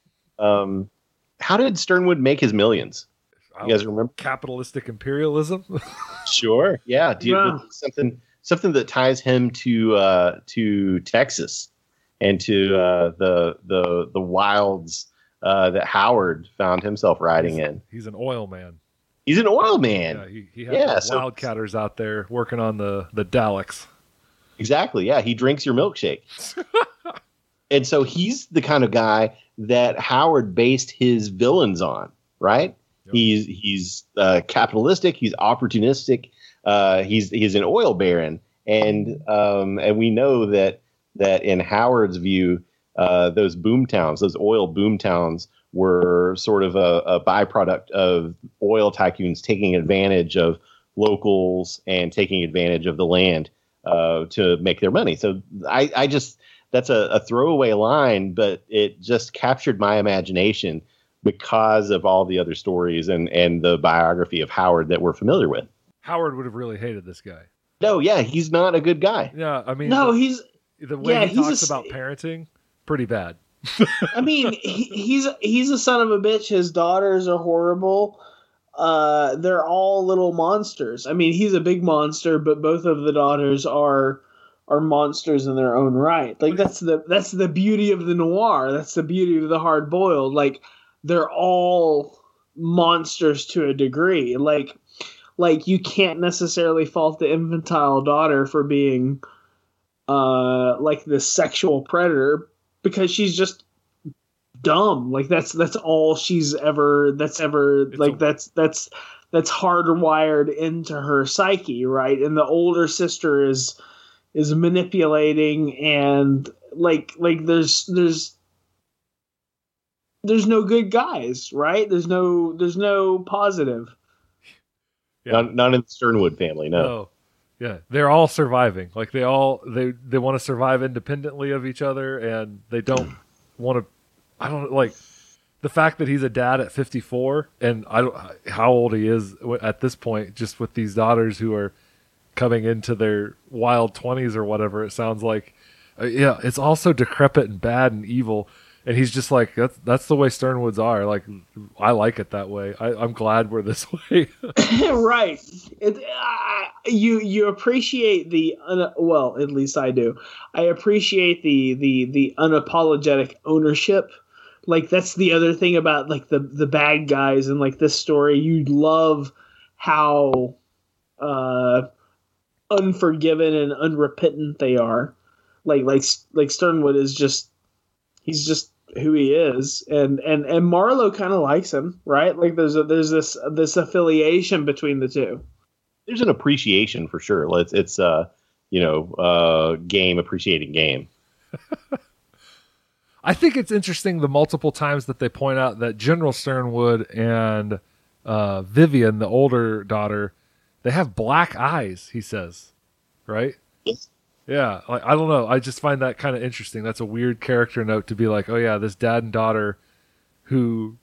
Um, how did Sternwood make his millions? You guys remember? Capitalistic imperialism. Sure. Yeah. Do you, Yeah. something something that ties him to uh, to Texas and to uh, the the the wilds uh, that Howard found himself riding in. He's an oil man. He's an oil man. Yeah, he, he had Yeah, the so- wildcatters out there working on the the Daleks. Exactly. Yeah, he drinks your milkshake. And so he's the kind of guy that Howard based his villains on, right? Yep. He's he's uh, capitalistic. He's opportunistic. Uh, he's he's an oil baron, and um, and we know that that in Howard's view, uh, those boom towns, those oil boom towns, were sort of a, a byproduct of oil tycoons taking advantage of locals and taking advantage of the land uh, to make their money. So I, I just, that's a, a throwaway line, but it just captured my imagination because of all the other stories and, and the biography of Howard that we're familiar with. Howard would have really hated this guy. No, yeah, he's not a good guy. Yeah, I mean, no, the, he's the way yeah, he he's talks a, about parenting, pretty bad. I mean, he, he's he's a son of a bitch. His daughters are horrible. Uh, they're all little monsters. I mean, he's a big monster, but both of the daughters are are monsters in their own right. Like that's the that's the beauty of the noir. That's the beauty of the hard boiled. Like they're all monsters to a degree. Like like you can't necessarily fault the infantile daughter for being uh like this sexual predator, because she's just dumb. Like that's that's all she's ever that's ever It's like a- that's that's that's hardwired into her psyche, right? And the older sister is is manipulating, and like like there's there's there's no good guys, right? There's no there's no positive. Yeah. Not, not in the Sternwood family, no. No. Yeah, they're all surviving. Like they all they they want to survive independently of each other, and they don't want to. I don't like the fact that he's a dad at fifty-four, and I don't how old he is at this point. Just with these daughters who are coming into their wild twenties or whatever, it sounds like. Uh, yeah, it's also decrepit and bad and evil, and he's just like that's that's the way Sternwoods are. Like I like it that way. I, I'm glad we're this way. Right. It, uh, you you appreciate the un, well, at least I do. I appreciate the the the unapologetic ownership. Like that's the other thing about like the the bad guys and like this story. You love how uh, unforgiven and unrepentant they are. Like like like Sternwood is just he's just who he is, and and and Marlowe kind of likes him, right? Like there's a, there's this this affiliation between the two. There's an appreciation for sure. It's it's uh you know uh game appreciating game. I think it's interesting the multiple times that they point out that General Sternwood and uh, Vivian, the older daughter, they have black eyes. He says, right? Yes. Yeah, like I don't know. I just find that kind of interesting. That's a weird character note to be like, oh yeah, this dad and daughter who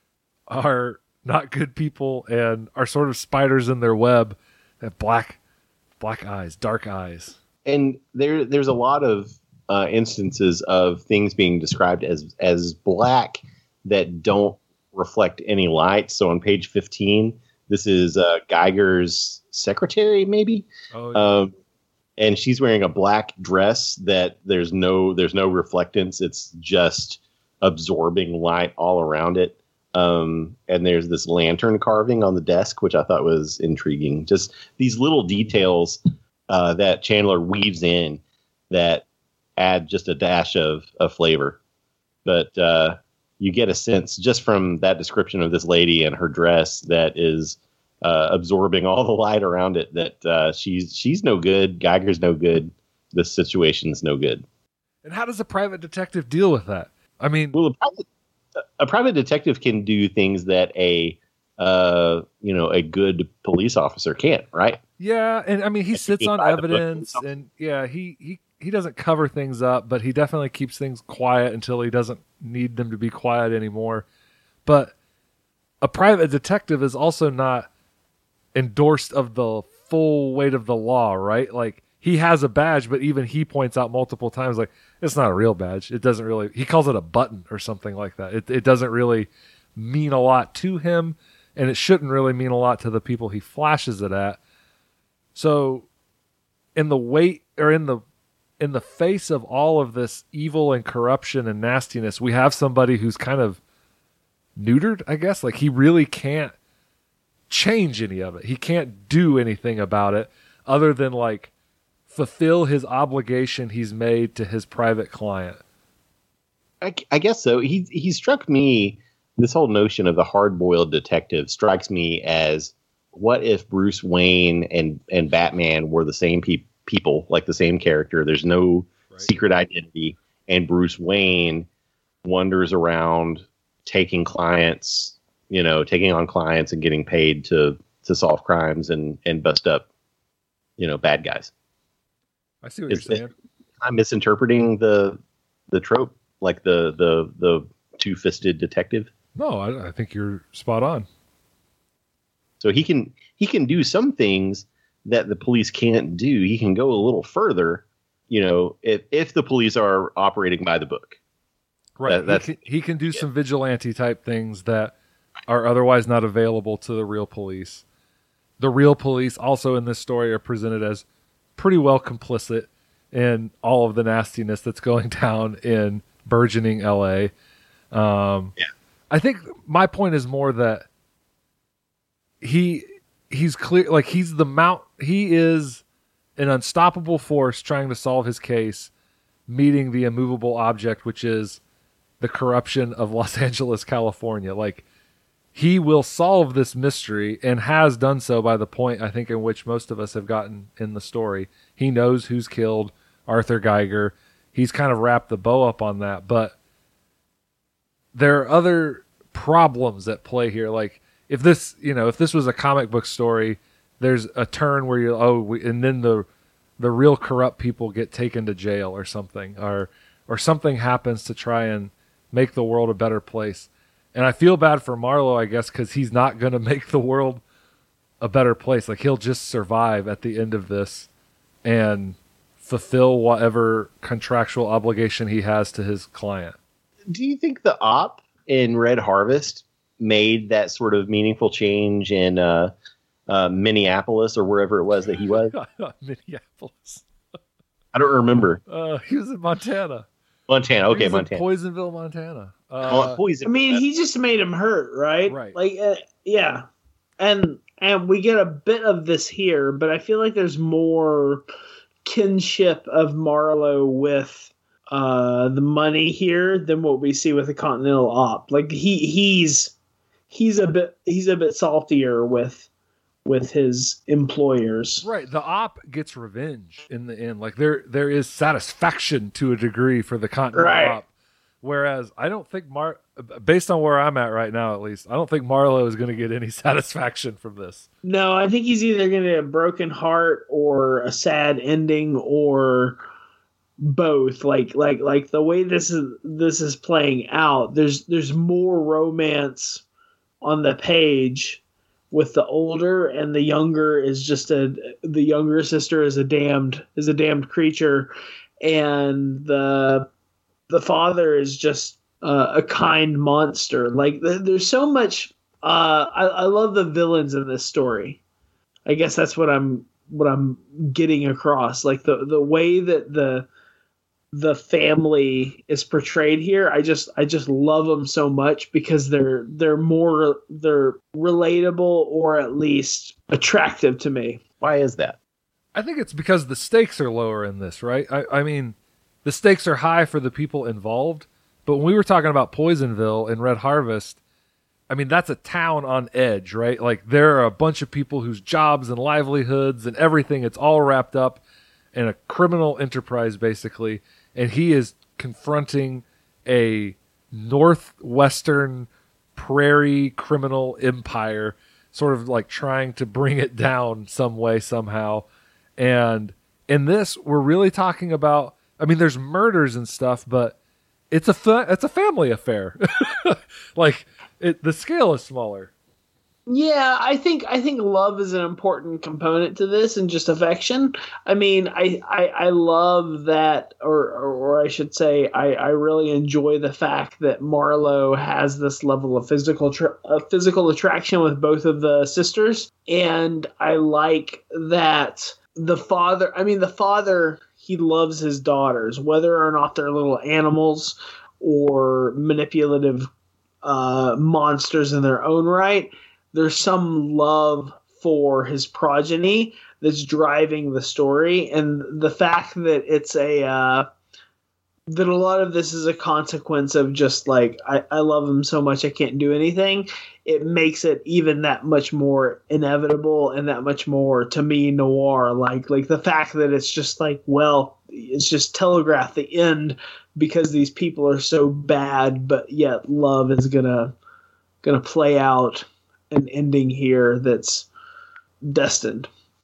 are not good people and are sort of spiders in their web have black black eyes, dark eyes. And there there's a lot of uh, instances of things being described as as black that don't reflect any light. So on page fifteen, this is uh, Geiger's secretary, maybe. Oh, Um, and she's wearing a black dress that there's no there's no reflectance. It's just absorbing light all around it. Um, and there's this lantern carving on the desk, which I thought was intriguing. Just these little details uh, that Chandler weaves in that add just a dash of, of flavor. But uh, you get a sense just from that description of this lady and her dress that is Uh, absorbing all the light around it, that uh, she's she's no good. Geiger's no good. This situation's no good. and how does a private detective deal with that? I mean, Well, a private, a private detective can do things that a uh, you know a good police officer can't, right? yeah, and I mean he sits on By the book evidence, himself. and yeah, he he he doesn't cover things up, but he definitely keeps things quiet until he doesn't need them to be quiet anymore. But a private detective is also not endorsed of the full weight of the law, right? Like he has a badge, but even he points out multiple times, like it's not a real badge. It doesn't really, he calls it a button or something like that. It, it doesn't really mean a lot to him, and it shouldn't really mean a lot to the people he flashes it at. So in the weight or in the, in the face of all of this evil and corruption and nastiness, we have somebody who's kind of neutered, I guess. Like he really can't change any of it. He can't do anything about it other than like fulfill his obligation he's made to his private client. I, I guess so. He he struck me. This whole notion of the hard-boiled detective strikes me as, what if Bruce Wayne and and Batman were the same pe- people, like the same character? There's no Right. secret identity, and Bruce Wayne wanders around taking clients, you know, taking on clients and getting paid to to solve crimes and and bust up, you know, bad guys. I see what Is, you're saying. I'm misinterpreting the the trope, like the the the two-fisted detective. No, I, I think you're spot on. So he can he can do some things that the police can't do. He can go a little further, you know, if if the police are operating by the book. Right. That, that's, he, can, he can do yeah. some vigilante type things that are otherwise not available to the real police. The real police also in this story are presented as pretty well complicit in all of the nastiness that's going down in burgeoning L A. Um, yeah. I think my point is more that he he's clear, like he's the mount. He is an unstoppable force trying to solve his case, meeting the immovable object, which is the corruption of Los Angeles, California. Like, he will solve this mystery and has done so by the point, I think, in which most of us have gotten in the story. He knows who's killed Arthur Geiger. He's kind of wrapped the bow up on that. But there are other problems at play here. Like, if this, you know, if this was a comic book story, there's a turn where you, oh, we, and then the the real corrupt people get taken to jail or something, or or something happens to try and make the world a better place. And I feel bad for Marlowe, I guess, because he's not going to make the world a better place. Like, he'll just survive at the end of this and fulfill whatever contractual obligation he has to his client. Do you think the op in Red Harvest made that sort of meaningful change in uh, uh, Minneapolis or wherever it was that he was? Minneapolis. I don't remember. Uh, he was in Montana. Montana, okay, He's Montana. In Poisonville, Montana. Uh, oh, Poison. I mean, he just made him hurt, right? Right. Like, uh, yeah, and and we get a bit of this here, but I feel like there's more kinship of Marlowe with uh, the money here than what we see with the Continental Op. Like, he he's he's a bit he's a bit saltier with with his employers. Right. The op gets revenge in the end. Like, there there is satisfaction to a degree for the Continental right. op. Whereas I don't think Mar based on where I'm at right now, at least, I don't think Marlowe is going to get any satisfaction from this. No, I think he's either going to get a broken heart or a sad ending or both. Like like like the way this is this is playing out, there's there's more romance on the page with the older, and the younger is just a the younger sister is a damned is a damned creature, and the the father is just uh, a kind monster. Like, th- there's so much. Uh, I, I love the villains in this story. I guess that's what I'm what I'm getting across. Like, the the way that the the family is portrayed here, I just I just love them so much because they're they're more they're relatable or at least attractive to me. Why is that? I think it's because the stakes are lower in this, right? I, I mean, the stakes are high for the people involved, but when we were talking about Poisonville and Red Harvest, I mean, that's a town on edge, right? Like, there are a bunch of people whose jobs and livelihoods and everything, it's all wrapped up in a criminal enterprise, basically. And he is confronting a northwestern prairie criminal empire, sort of like trying to bring it down some way, somehow. And in this, we're really talking about, I mean, there's murders and stuff, but it's a fa- it's a family affair. Like, it, the scale is smaller. Yeah, I think I think love is an important component to this, and just affection. I mean, I I, I love that, or, or or I should say, I, I really enjoy the fact that Marlowe has this level of physical tra- uh, physical attraction with both of the sisters, and I like that the father. I mean, the father, he loves his daughters, whether or not they're little animals or manipulative uh, monsters in their own right. There's some love for his progeny that's driving the story, and the fact that it's a uh, that a lot of this is a consequence of just like I, I love him so much I can't do anything. It makes it even that much more inevitable and that much more, to me, noir. Like like the fact that it's just like, well, it's just telegraphed the end because these people are so bad, but yet love is gonna gonna play out an ending here that's destined.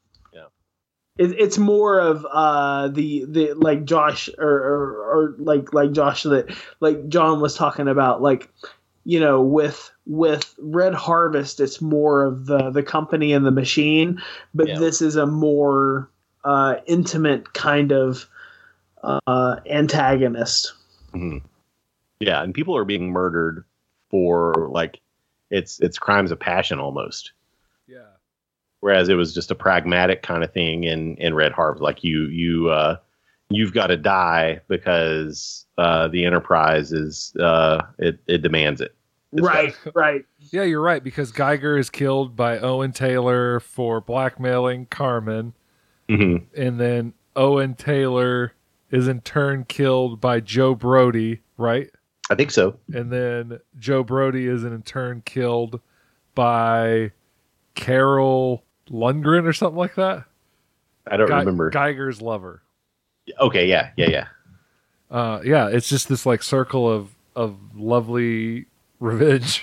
It, it's more of uh, the the like Josh or, or or like like Josh that like John was talking about, like, you know, with with Red Harvest, it's more of the the company and the machine, but Yeah. this is a more uh, intimate kind of uh, antagonist. Mhm. Yeah, and people are being murdered for like it's it's crimes of passion almost. Yeah. Whereas it was just a pragmatic kind of thing in, in Red Harvest. Like you, you, uh, you've got to die because uh, the Enterprise is uh, it, it demands it. It's Right, right. Yeah, you're right, because Geiger is killed by Owen Taylor for blackmailing Carmen, Mhm. and then Owen Taylor is in turn killed by Joe Brody, right? I think so. And then Joe Brody is in turn killed by Carol Lundgren or something like that. I don't Ge- remember. Geiger's lover. Okay, yeah, yeah, yeah. Uh, yeah, it's just this like circle of of lovely revenge.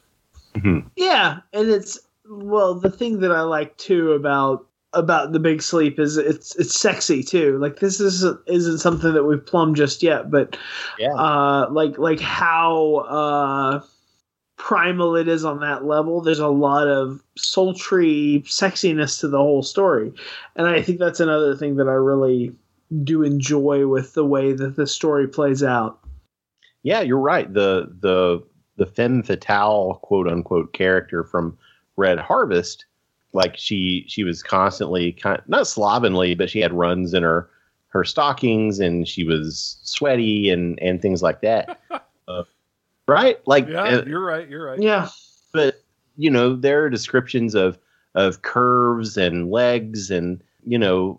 Yeah, and it's, well, the thing that I like too about about the Big Sleep is it's it's sexy too. Like this is isn't something that we've plumbed just yet, but Yeah. uh, like like how uh, primal it is on that level. There's a lot of sultry sexiness to the whole story, and I think that's another thing that I really do enjoy with the way that the story plays out. Yeah, you're right. The the the femme fatale, quote unquote, character from Red Harvest, like she she was constantly kind not slovenly, but she had runs in her her stockings and she was sweaty and and things like that. uh, right? Like, Yeah, uh, you're right. You're right. Yeah, but you know, there are descriptions of of curves and legs and, you know,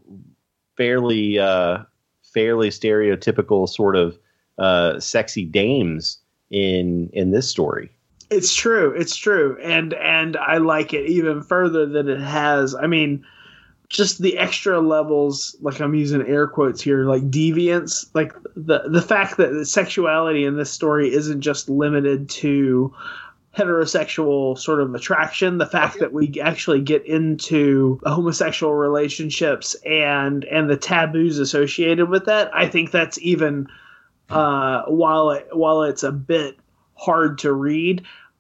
fairly uh, fairly stereotypical sort of uh, sexy dames in in this story. it's true. It's true, and and I like it even further than it has. I mean, just the extra levels, like I'm using air quotes here, like deviance, like the the fact that the sexuality in this story isn't just limited to heterosexual sort of attraction, the fact that we actually get into homosexual relationships and and the taboos associated with that, I think that's even uh, while it, while it's a bit hard to read,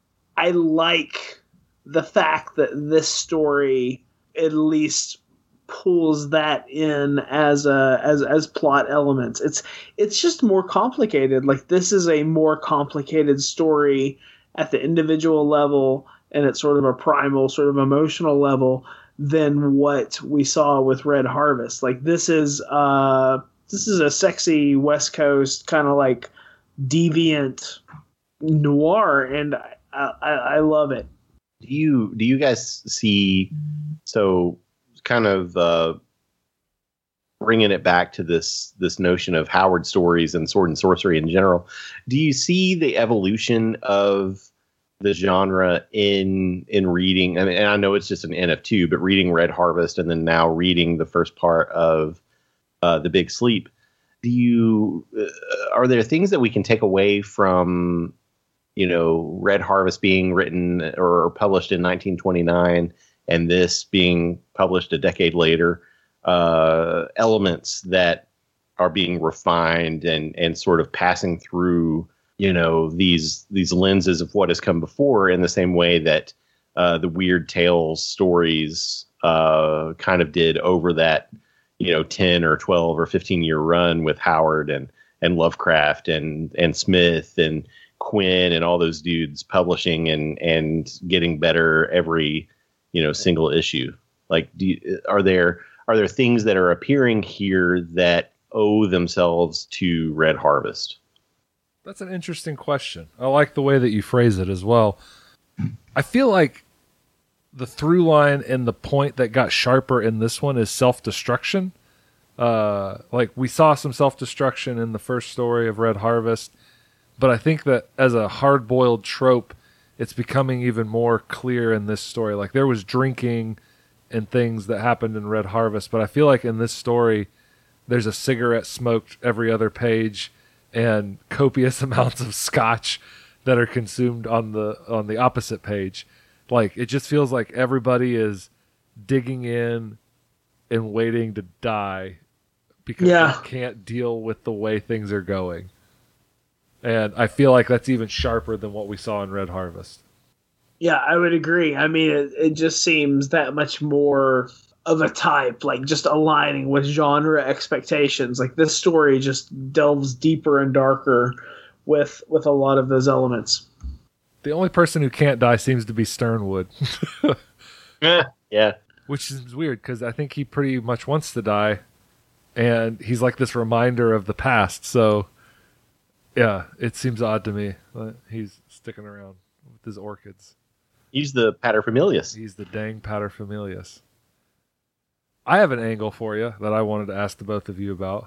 I like the fact that this story at least pulls that in as a as as plot elements. It's it's just more complicated. Like this is a more complicated story at the individual level and at sort of a primal, sort of emotional level than what we saw with Red Harvest. Like this is uh this is a sexy West Coast kind of like deviant noir, and I, I, I love it. Do you do you guys see, so kind of uh, bringing it back to this this notion of Howard stories and sword and sorcery in general, do you see the evolution of the genre in in reading? I mean, and I know it's just an N of two, but reading Red Harvest and then now reading the first part of uh, The Big Sleep, do you uh, are there things that we can take away from, you know, Red Harvest being written or published in nineteen twenty-nine and this being published a decade later, uh, elements that are being refined and, and sort of passing through, you know, these these lenses of what has come before, in the same way that uh, the Weird Tales stories uh, kind of did over that, you know, ten or twelve or fifteen year run with Howard and, and Lovecraft and, and Smith and Quinn and all those dudes publishing and, and getting better every, you know, single issue. Like, do you, are there, are there things that are appearing here that owe themselves to Red Harvest? That's an interesting question. I like the way that you phrase it as well. I feel like the through line and the point that got sharper in this one is self-destruction. Uh, like we saw some self-destruction in the first story of Red Harvest, but I think that as a hard-boiled trope, it's becoming even more clear in this story. Like there was drinking and things that happened in Red Harvest, but I feel like in this story, there's a cigarette smoked every other page and copious amounts of scotch that are consumed on the on the opposite page. Like it just feels like everybody is digging in and waiting to die because Yeah. they can't deal with the way things are going. And I feel like that's even sharper than what we saw in Red Harvest. Yeah, I would agree. I mean, it, it just seems that much more of a type, like just aligning with genre expectations. Like this story just delves deeper and darker with with a lot of those elements. The only person who can't die seems to be Sternwood, Yeah. which is weird because I think he pretty much wants to die, and he's like this reminder of the past. So, yeah, it seems odd to me that he's sticking around with his orchids. He's the paterfamilias. He's the dang paterfamilias. I have an angle for you that I wanted to ask the both of you about.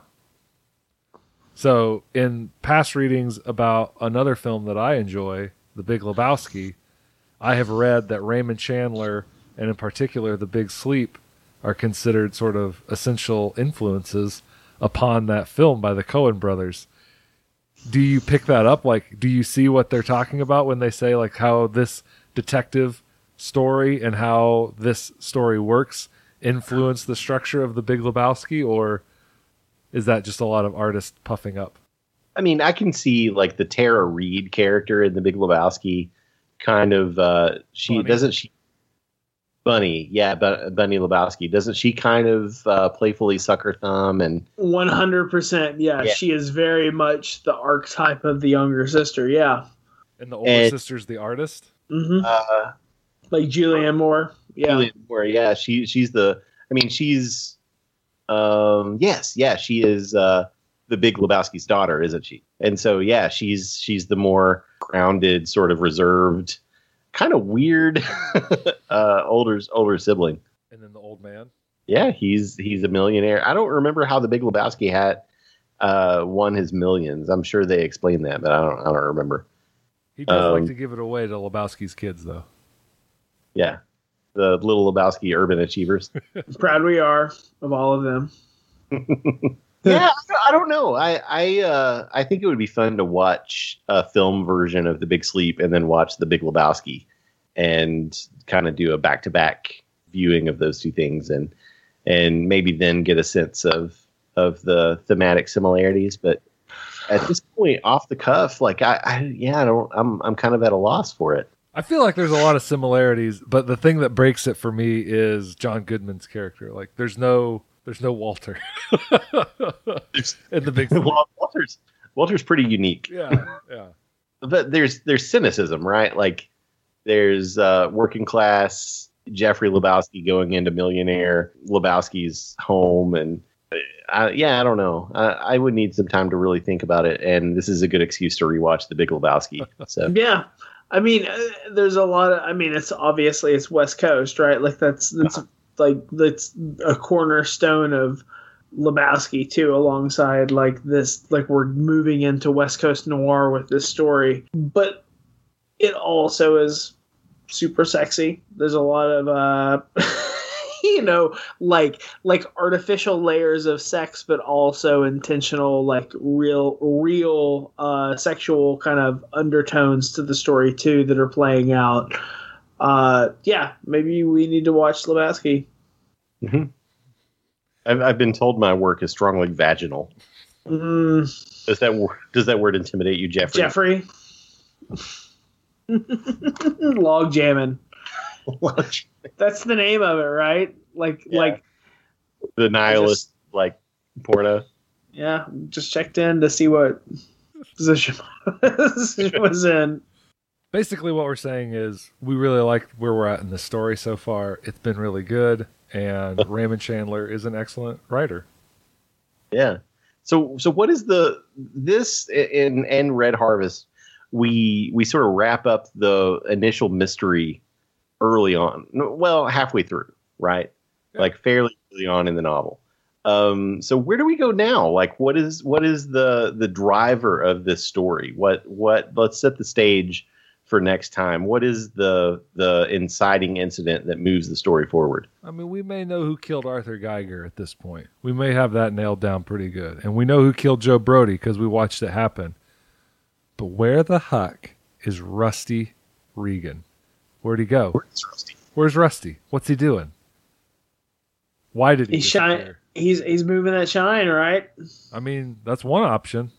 So, in past readings about another film that I enjoy, The Big Lebowski, I have read that Raymond Chandler, and in particular The Big Sleep, are considered sort of essential influences upon that film by the Coen brothers. Do you pick that up? Like, do you see what they're talking about when they say like how this detective story and how this story works influence the structure of The Big Lebowski, or is that just a lot of artists puffing up? I mean, I can see like the Tara Reid character in The Big Lebowski kind of, uh, she Bunny? doesn't she, Bunny, yeah, but Bunny Lebowski, doesn't she kind of uh, playfully suck her thumb and One hundred percent. Yeah, Yeah. she is very much the archetype of the younger sister. Yeah. And the older And- sister's the artist? hmm uh, Like Julianne Moore. Yeah. Julianne Moore, yeah, she she's the, I mean, she's, um, yes, yeah, she is uh, the Big Lebowski's daughter, isn't she? And so, yeah, she's she's the more grounded, sort of reserved, kind of weird uh, older older sibling. And then the old man? Yeah, he's he's a millionaire. I don't remember how the Big Lebowski hat uh, won his millions. I'm sure they explained that, but I don't I don't remember. He does Um, like to give it away to Lebowski's kids, though. Yeah, the little Lebowski urban achievers. Proud we are of all of them. Yeah, I don't know. I I uh, I think it would be fun to watch a film version of The Big Sleep and then watch The Big Lebowski, and kind of do a back to back viewing of those two things, and and maybe then get a sense of of the thematic similarities. But at this point, off the cuff, like I, I yeah, I don't. I'm I'm kind of at a loss for it. I feel like there's a lot of similarities, but the thing that breaks it for me is John Goodman's character. Like, there's no, there's no Walter in the big. Well, Walter's Walter's pretty unique. Yeah, yeah. But there's there's cynicism, right? Like there's uh, working class Jeffrey Lebowski going into millionaire Lebowski's home, and I, yeah, I don't know. I, I would need some time to really think about it, and this is a good excuse to rewatch The Big Lebowski. So Yeah. I mean, uh, there's a lot of, I mean, it's obviously it's West Coast, right? Like that's, that's like, that's a cornerstone of Lebowski too, alongside like this, like we're moving into West Coast noir with this story, but it also is super sexy. There's a lot of, uh, you know, like like artificial layers of sex, but also intentional, like real, real uh, sexual kind of undertones to the story too that are playing out. Uh, yeah, maybe we need to watch Lebowski. mm-hmm. I've, I've been told my work is strongly vaginal. Mm, Does that wor- does that word intimidate you, Jeffrey? Jeffrey, log jamming. That's the name of it, right? Like, Yeah. like, The nihilist, like porno. yeah. Just checked in to see what position position was in. Basically, what we're saying is we really like where we're at in the story so far. It's been really good, and Raymond Chandler is an excellent writer. Yeah. So so what is the this in in Red Harvest? We we sort of wrap up the initial mystery early on. No, well, halfway through, right? Yeah. Like fairly early on in the novel. Um, so where do we go now? Like, what is what is the the driver of this story? What what? Let's set the stage for next time. What is the the inciting incident that moves the story forward? I mean, we may know who killed Arthur Geiger at this point. We may have that nailed down pretty good, and we know who killed Joe Brody because we watched it happen. But where the heck is Rusty Regan? Where'd he go? Where's Rusty? Where's Rusty? What's he doing? Why did he He's shine. disappear? He's he's moving that shine, right? I mean, that's one option.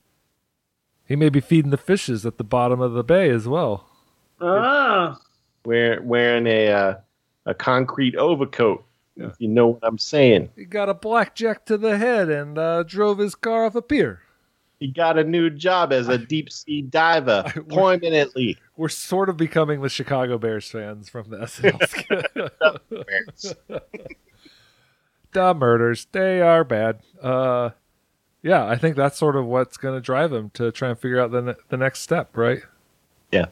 He may be feeding the fishes at the bottom of the bay as well. Ah, Wear, wearing a uh, a concrete overcoat. Yeah. If you know what I'm saying. He got a blackjack to the head and uh, drove his car off a pier. He got a new job as a deep sea diver, I- permanently. We're sort of becoming the Chicago Bears fans from the S N L skit. The murders, they are bad. Uh, yeah, I think that's sort of what's going to drive him to try and figure out the ne- the next step, right? Yeah,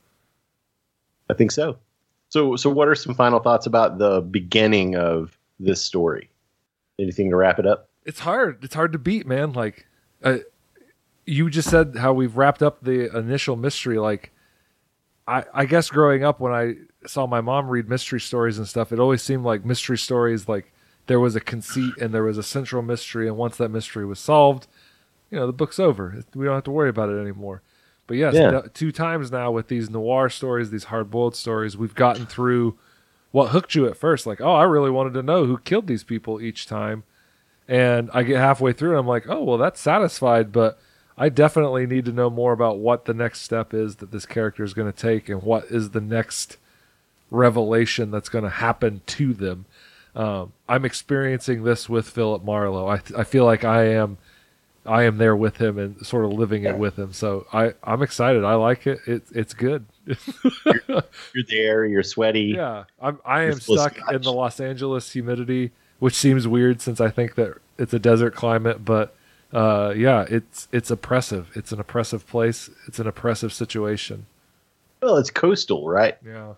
I think so. So, so what are some final thoughts about the beginning of this story? Anything to wrap it up? It's hard. It's hard to beat, man. Like, uh, you just said how we've wrapped up the initial mystery. Like, I, I guess growing up when I saw my mom read mystery stories and stuff, it always seemed like mystery stories, like there was a conceit and there was a central mystery. And once that mystery was solved, you know, the book's over. We don't have to worry about it anymore. But yes, Yeah. th- two times now with these noir stories, these hard-boiled stories, we've gotten through what hooked you at first. Like, oh, I really wanted to know who killed these people each time. And I get halfway through and I'm like, oh, well, that's satisfied, but I definitely need to know more about what the next step is that this character is going to take and what is the next revelation that's going to happen to them. Um, I'm experiencing this with Philip Marlowe. I, I feel like I am I am there with him and sort of living it with him. So I, I'm excited. I like it. It it's good. You're there. You're sweaty. Yeah, I'm, I am It's full stuck scotch. in the Los Angeles humidity, which seems weird since I think that it's a desert climate. But uh, yeah, it's it's oppressive. It's an oppressive place. It's an oppressive situation. Well, it's coastal, right? Yeah.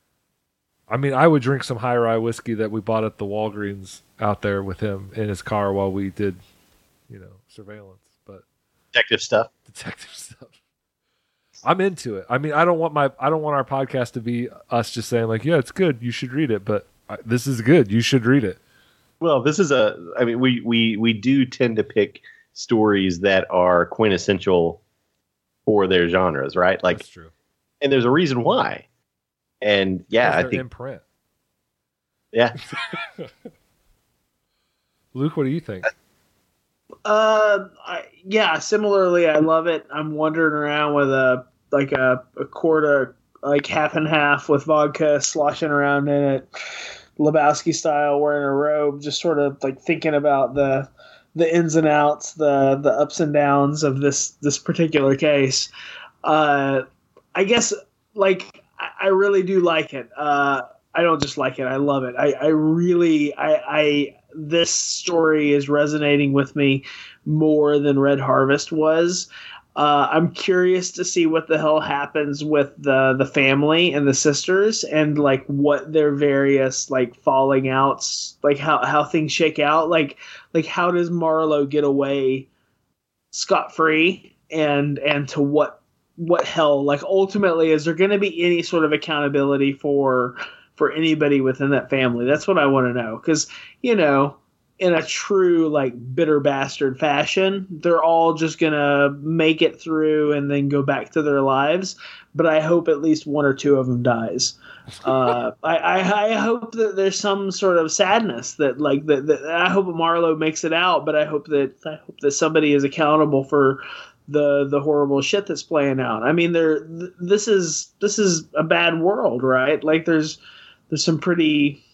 I mean, I would drink some high rye whiskey that we bought at the Walgreens out there with him in his car while we did, you know, surveillance. But Detective stuff. detective stuff. I'm into it. I mean, I don't want my I don't want our podcast to be us just saying like, yeah, it's good. You should read it. But I, this is good. You should read it. Well, this is a. I mean, we we we do tend to pick stories that are quintessential for their genres, right? Like, That's true. and there's a reason why. And yeah, Because I they're think in print. yeah. Luke, what do you think? Uh, I, yeah. Similarly, I love it. I'm wandering around with a like a, a quarter, like half and half with vodka sloshing around in it, Lebowski style, wearing a robe, just sort of like thinking about the the ins and outs, the the ups and downs of this this particular case. Uh, I guess like I, I really do like it. Uh, I don't just like it; I love it. I, I really I. I this story is resonating with me more than Red Harvest was. Uh, I'm curious to see what the hell happens with the the family and the sisters and like what their various like falling outs, like how, how things shake out. Like like how does Marlowe get away scot free and and to what what hell? Like ultimately, is there going to be any sort of accountability for for anybody within that family? That's what I want to know. Because, you know, in a true, like, bitter bastard fashion, they're all just going to make it through and then go back to their lives. But I hope at least one or two of them dies. Uh, I, I, I hope that there's some sort of sadness that, like, that, that I hope Marlowe makes it out, but I hope that I hope that somebody is accountable for the the horrible shit that's playing out. I mean, there th- this is this is a bad world, right? Like, there's There's some pretty,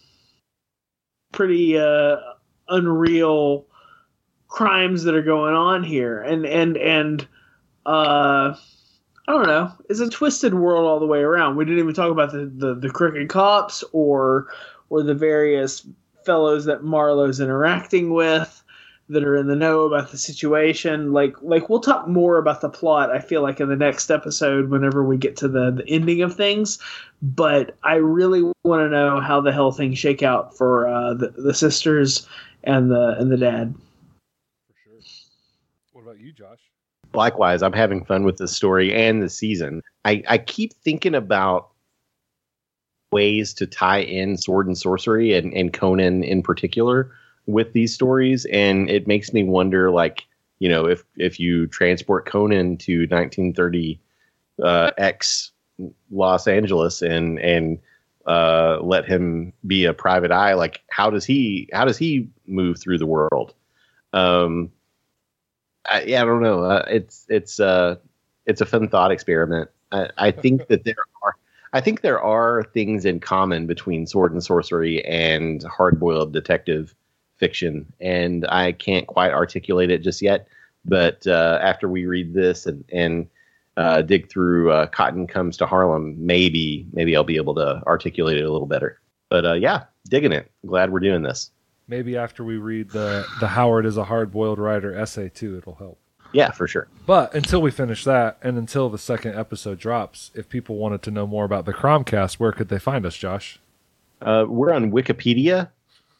pretty uh, unreal crimes that are going on here, and and and uh, I don't know. It's a twisted world all the way around. We didn't even talk about the, the, the crooked cops or or the various fellows that Marlowe's interacting with that are in the know about the situation. Like like we'll talk more about the plot, I feel like, in the next episode whenever we get to the, the ending of things. But I really want to know how the hell things shake out for uh, the, the sisters and the and the dad. For sure. What about you, Josh? Likewise, I'm having fun with this story and the season. I, I keep thinking about ways to tie in sword and sorcery and, and Conan in particular with these stories, and it makes me wonder, like, you know, if if you transport Conan to nineteen thirty uh, X Los Angeles and and uh, let him be a private eye, like how does he how does he move through the world? Um, I, yeah, I don't know. Uh, it's it's uh it's a fun thought experiment. I, I think that there are I think there are things in common between sword and sorcery and hard-boiled detective fiction, and I can't quite articulate it just yet. But uh, after we read this and and uh, dig through uh, Cotton Comes to Harlem, maybe maybe I'll be able to articulate it a little better. But uh, yeah, digging it. Glad we're doing this. Maybe after we read the the Howard is a hard-boiled writer essay too, it'll help. Yeah, for sure. But until we finish that, and until the second episode drops, if people wanted to know more about the Cromcast, where could they find us, Josh? Uh, we're on Wikipedia.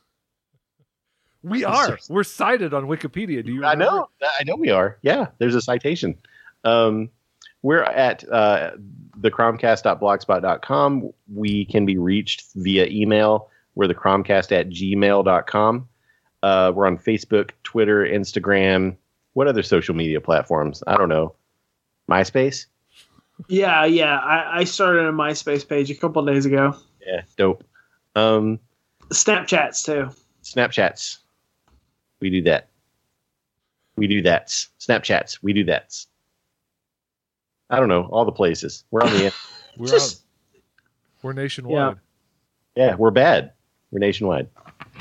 We are. We're cited on Wikipedia. Do you? I remember? know. I know we are. Yeah, there's a citation. Um, we're at uh, the cromcast dot blogspot dot com. We can be reached via email. We're the cromcast at gmail dot com. Uh, we're on Facebook, Twitter, Instagram. What other social media platforms? I don't know. MySpace? Yeah, yeah. I, I started a MySpace page a couple of days ago. Yeah, dope. Um, Snapchats too. Snapchats. We do that. We do that. Snapchats. We do that. I don't know. All the places. We're on the end. We're Just- on, we're nationwide. Yeah, we're bad. We're nationwide.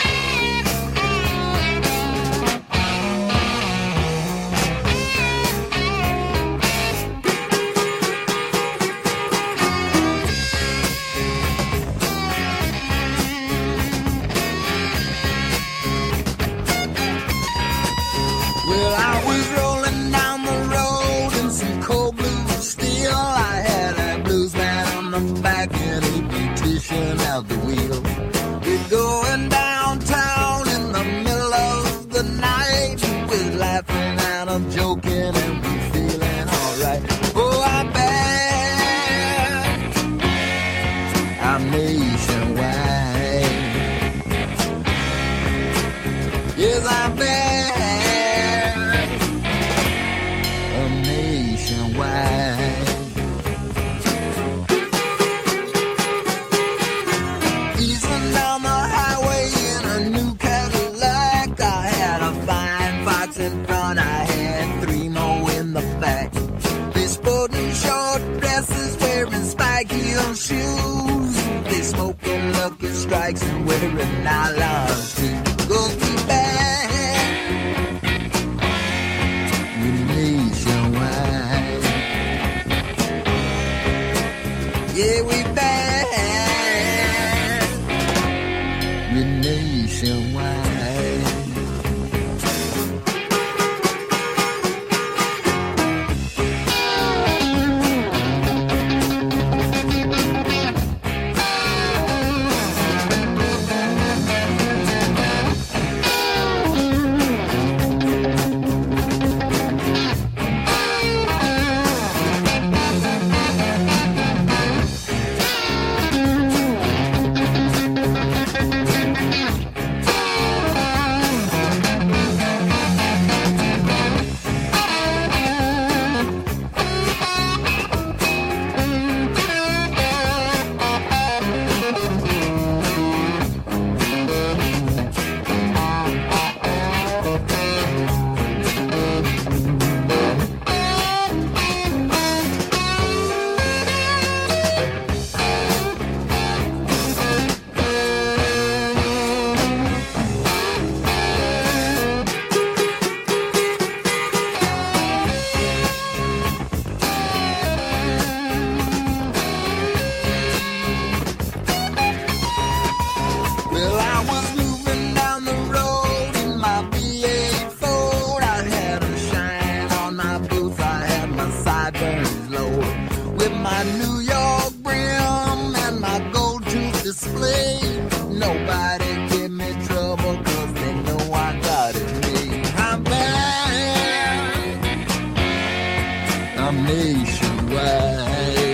Well, I was rolling down the road in some cold blue steel. I had a blues man on the back and a beautician out the wheel. We're going downtown in the middle of the night. We're laughing and I'm joking and we're feeling alright. Oh, I'm back. I'm nationwide. Yes, I'm back. I'm nationwide. Easing down the highway in a new Cadillac. I had a fine fox in front, I had three more in the back. They sporting short dresses, wearing spike heel shoes. They smoking Lucky Strikes and wearing nylon too. Go keep back. We're nationwide. Yeah, we back. We're nationwide. Well, I was moving down the road in my B eight Ford. I had a shine on my boots, I had my sideburns low. With my New York brim and my gold tooth display. Nobody give me trouble 'cause they know nationwide.